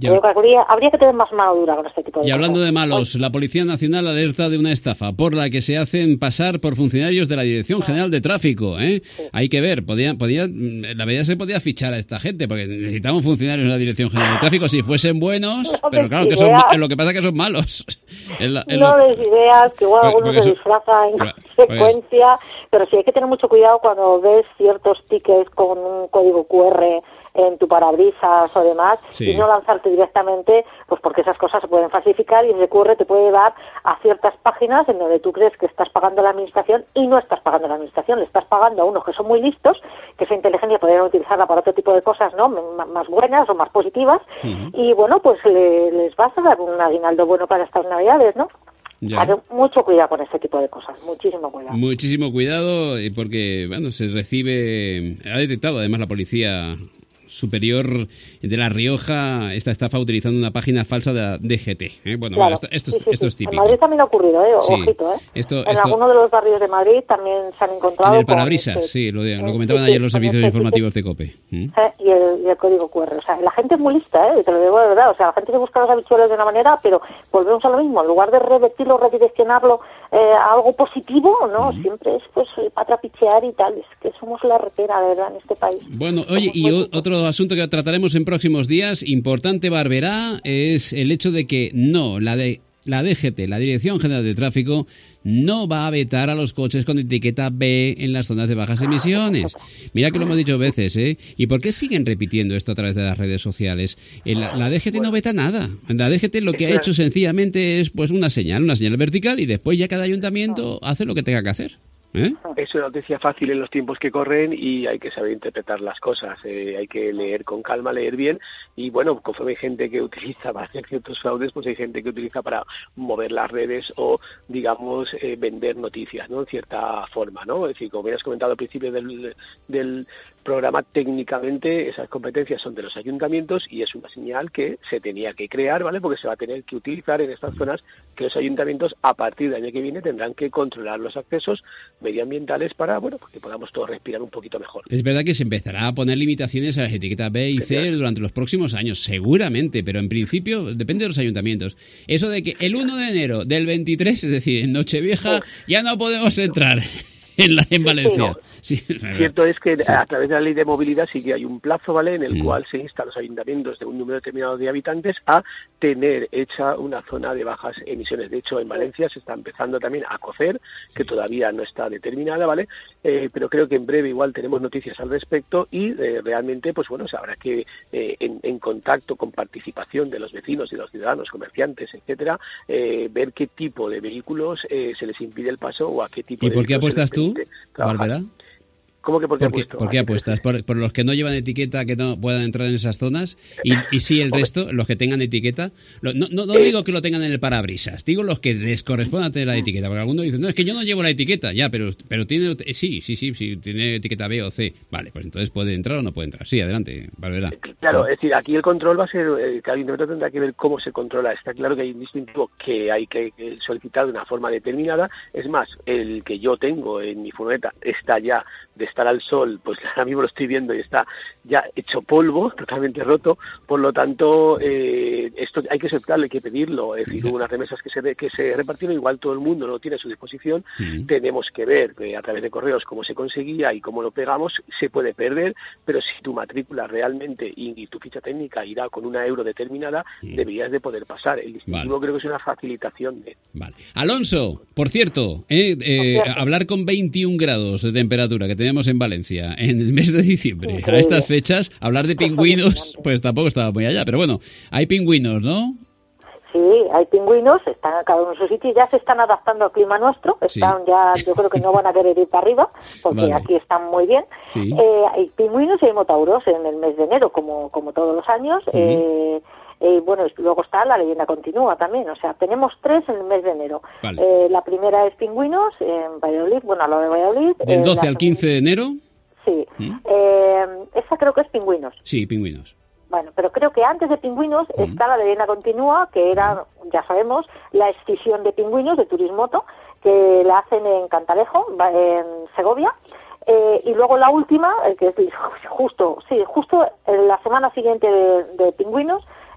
Ya. Creo que habría, habría que tener más mano dura con este tipo de Y cosas. hablando de malos, la Policía Nacional alerta de una estafa por la que se hacen pasar por funcionarios de la Dirección General de Tráfico. ¿eh? Sí. Hay que ver, podía, podía, la verdad se podía fichar a esta gente, porque necesitamos funcionarios de la Dirección General de Tráfico si fuesen buenos, no pero claro, que son, lo que pasa es que son malos. En la, en no lo... des ideas, que igual Porque, algunos porque se eso... disfrazan en porque, consecuencia, porque... pero sí hay que tener mucho cuidado cuando ves ciertos tickets con un código cu erre en tu parabrisas o demás, sí. y no lanzarte directamente, pues porque esas cosas se pueden falsificar y ese cu erre te puede llevar a ciertas páginas en donde tú crees que estás pagando a la administración y no estás pagando a la administración, le estás pagando a unos que son muy listos, que esa inteligencia podrían utilizarla para otro tipo de cosas, ¿no?, M- más buenas o más positivas, uh-huh. y bueno, pues le, les vas a dar un aguinaldo bueno para estas navidades, ¿no? Ya. Hacer mucho cuidado con este tipo de cosas, muchísimo cuidado. Muchísimo cuidado, porque, bueno, se recibe, ha detectado además la policía superior de La Rioja esta estafa utilizando una página falsa de la D G T. ¿eh? Bueno, claro. esto, esto, sí, sí, esto sí. es típico. En Madrid también ha ocurrido, ¿eh? Sí. Ojito, ¿eh? Esto, en esto... algunos de los barrios de Madrid también se han encontrado... En el parabrisas, este, sí, lo, lo comentaban sí, ayer los servicios este informativos de COPE. ¿Mm? ¿eh? Y, el, y el código cu erre. O sea, la gente es muy lista, ¿eh? Te lo digo de verdad. O sea, la gente se busca los habichuelos de una manera, pero volvemos a lo mismo. En lugar de revertirlo, redireccionarlo eh, a algo positivo, ¿no? ¿Mm? Siempre es, pues, para trapichear y tal. Es que somos la repera, de verdad, en este país. Bueno, oye, somos y o, otro asunto que trataremos en próximos días, importante, Barberá, es el hecho de que no, la de la D G T, la Dirección General de Tráfico, no va a vetar a los coches con etiqueta B en las zonas de bajas emisiones. Mira que lo hemos dicho veces, ¿eh? ¿Y por qué siguen repitiendo esto a través de las redes sociales? La, la D G T no veta nada. La D G T lo que ha hecho sencillamente es pues una señal, una señal vertical, y después ya cada ayuntamiento hace lo que tenga que hacer. ¿Eh? Es una noticia fácil en los tiempos que corren y hay que saber interpretar las cosas, eh, hay que leer con calma, leer bien y bueno, conforme hay gente que utiliza para hacer ciertos fraudes, pues hay gente que utiliza para mover las redes o digamos eh, vender noticias, ¿no? En cierta forma, ¿no? Es decir, como bien has comentado al principio del, del programa, técnicamente esas competencias son de los ayuntamientos y es una señal que se tenía que crear, ¿vale? Porque se va a tener que utilizar en estas zonas que los ayuntamientos a partir del año que viene tendrán que controlar los accesos medioambientales para, bueno, pues que podamos todos respirar un poquito mejor. Es verdad que se empezará a poner limitaciones a las etiquetas B y C durante los próximos años, seguramente, pero en principio depende de los ayuntamientos. Eso de que el uno de enero del veintitrés, es decir, en Nochevieja, sí, ya no podemos entrar en, la, en Valencia. Sí, sí. Cierto es que sí, a través de la ley de movilidad sí que hay un plazo, ¿vale?, en el mm. cual se insta a los ayuntamientos de un número determinado de habitantes a tener hecha una zona de bajas emisiones. De hecho, en Valencia se está empezando también a cocer, que todavía no está determinada, ¿vale? Eh, pero creo que en breve igual tenemos noticias al respecto y eh, realmente, pues bueno, se habrá que eh, en, en contacto con participación de los vecinos y de los ciudadanos, comerciantes, etcétera, eh, ver qué tipo de vehículos eh, se les impide el paso o a qué tipo ¿Y de por qué apuestas tú, Bárbara? ¿Cómo que por qué, ¿Por qué, apuesto? ¿por qué apuestas? ¿Por, ¿Por los que no llevan etiqueta que no puedan entrar en esas zonas? Y, y sí, el resto, los que tengan etiqueta. Lo, no no, no eh, digo que lo tengan en el parabrisas, digo los que les correspondan tener la etiqueta. Porque algunos dicen, no, es que yo no llevo la etiqueta. Ya, pero pero tiene sí, sí, sí, sí, tiene etiqueta B o C. Vale, pues entonces puede entrar o no puede entrar. Sí, adelante, Bárbara. Claro, es decir, aquí el control va a ser, eh, que el ayuntamiento tendrá que ver cómo se controla. Está claro que hay un distintivo que hay que, que solicitar de una forma determinada. Es más, el que yo tengo en mi furgoneta está ya de estar al sol, pues ahora mismo lo estoy viendo y está ya hecho polvo, totalmente roto, por lo tanto eh, esto hay que aceptarlo, hay que pedirlo, es decir, hubo unas remesas que se, que se repartieron, igual todo el mundo no lo tiene a su disposición, uh-huh. Tenemos que ver eh, a través de correos cómo se conseguía y cómo lo pegamos, se puede perder, pero si tu matrícula realmente y, y tu ficha técnica irá con una euro determinada, uh-huh. Deberías de poder pasar, el distintivo vale. Creo que es una facilitación de... Vale. Alonso, por cierto, eh, eh, por cierto. hablar con veintiún grados de temperatura que tenemos en Valencia en el mes de diciembre, increíble. A estas fechas, hablar de pingüinos, pues tampoco estaba muy allá, pero bueno, hay pingüinos, ¿no? Sí, hay pingüinos, están cada uno en su sitio, ya se están adaptando al clima nuestro, están sí. ya, yo creo que no van a querer ir para arriba, porque vale. Aquí están muy bien. Sí. Eh, hay pingüinos y hay motauros en el mes de enero, como como todos los años. Uh-huh. eh, Eh, bueno, luego está la leyenda continúa también, o sea, tenemos tres en el mes de enero. Vale. Eh, la primera es pingüinos en Valladolid, bueno, a lo de Valladolid. ¿Del eh, doce al quince de enero? Sí, ¿Mm? eh, esa creo que es pingüinos. Sí, pingüinos. Bueno, pero creo que antes de pingüinos ¿Mm? Está la leyenda continúa, que era, ya sabemos, la escisión de pingüinos de Turismoto, que la hacen en Cantalejo, en Segovia. Eh, y luego la última, eh, que es justo, sí, justo en la semana siguiente de, de pingüinos,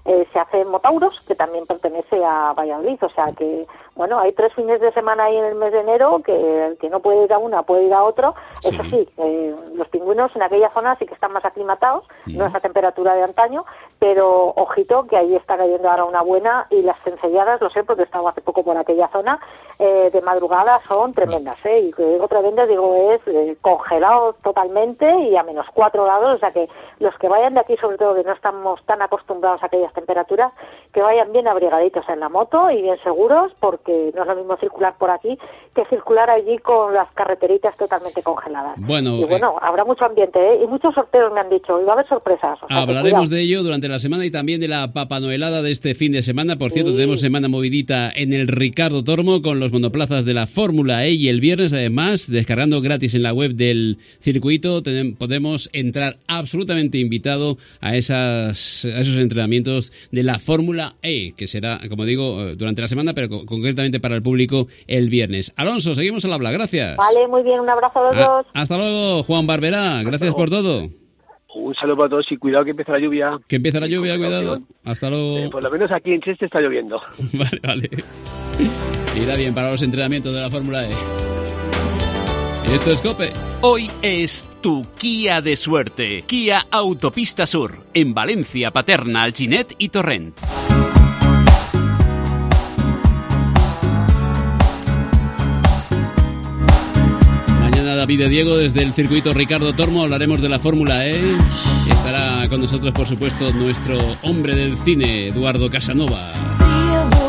eh, se hace en Motauros, que también pertenece a Valladolid, o sea que, bueno, hay tres fines de semana ahí en el mes de enero que el que no puede ir a una puede ir a otro. Sí. Eso sí, eh, los pingüinos en aquella zona sí que están más aclimatados, sí. no es a temperatura de antaño, pero ojito que ahí está cayendo ahora una buena, y las cencelladas, lo sé porque he estado hace poco por aquella zona, eh, de madrugada son tremendas, ¿eh? Y que digo tremendas, digo, es eh, congelado totalmente y a menos cuatro grados, o sea que los que vayan de aquí, sobre todo que no estamos tan acostumbrados a aquellas temperaturas, que vayan bien abrigaditos en la moto y bien seguros, porque no es lo mismo circular por aquí que circular allí con las carreteritas totalmente congeladas. Bueno, y bueno, eh, habrá mucho ambiente, ¿eh? Y muchos sorteos me han dicho, y va a haber sorpresas. O sea, hablaremos de ello durante la semana y también de la papanoelada de este fin de semana. Por cierto, sí. tenemos semana movidita en el Ricardo Tormo con los monoplazas de la Fórmula E, y el viernes además, descargando gratis en la web del circuito, ten, podemos entrar absolutamente invitado a, esas, a esos entrenamientos de la Fórmula E, que será, como digo, durante la semana, pero co- concretamente para el público el viernes. Alonso, seguimos al habla, gracias. Vale, muy bien, un abrazo a los a, dos. Hasta luego, Juan Barberá, gracias por todo. Un saludo para todos y cuidado que empieza la lluvia. Que empieza la lluvia, cuidado. Hasta luego. Eh, por lo menos aquí en Cheste está lloviendo. Vale, vale. Irá bien para los entrenamientos de la Fórmula E. Esto es COPE. Hoy es tu Kia de suerte. Kia Autopista Sur, en Valencia, Paterna, Alginet y Torrent. David de Diego desde el circuito Ricardo Tormo, hablaremos de la Fórmula E. Estará con nosotros, por supuesto, nuestro hombre del cine, Eduardo Casanova.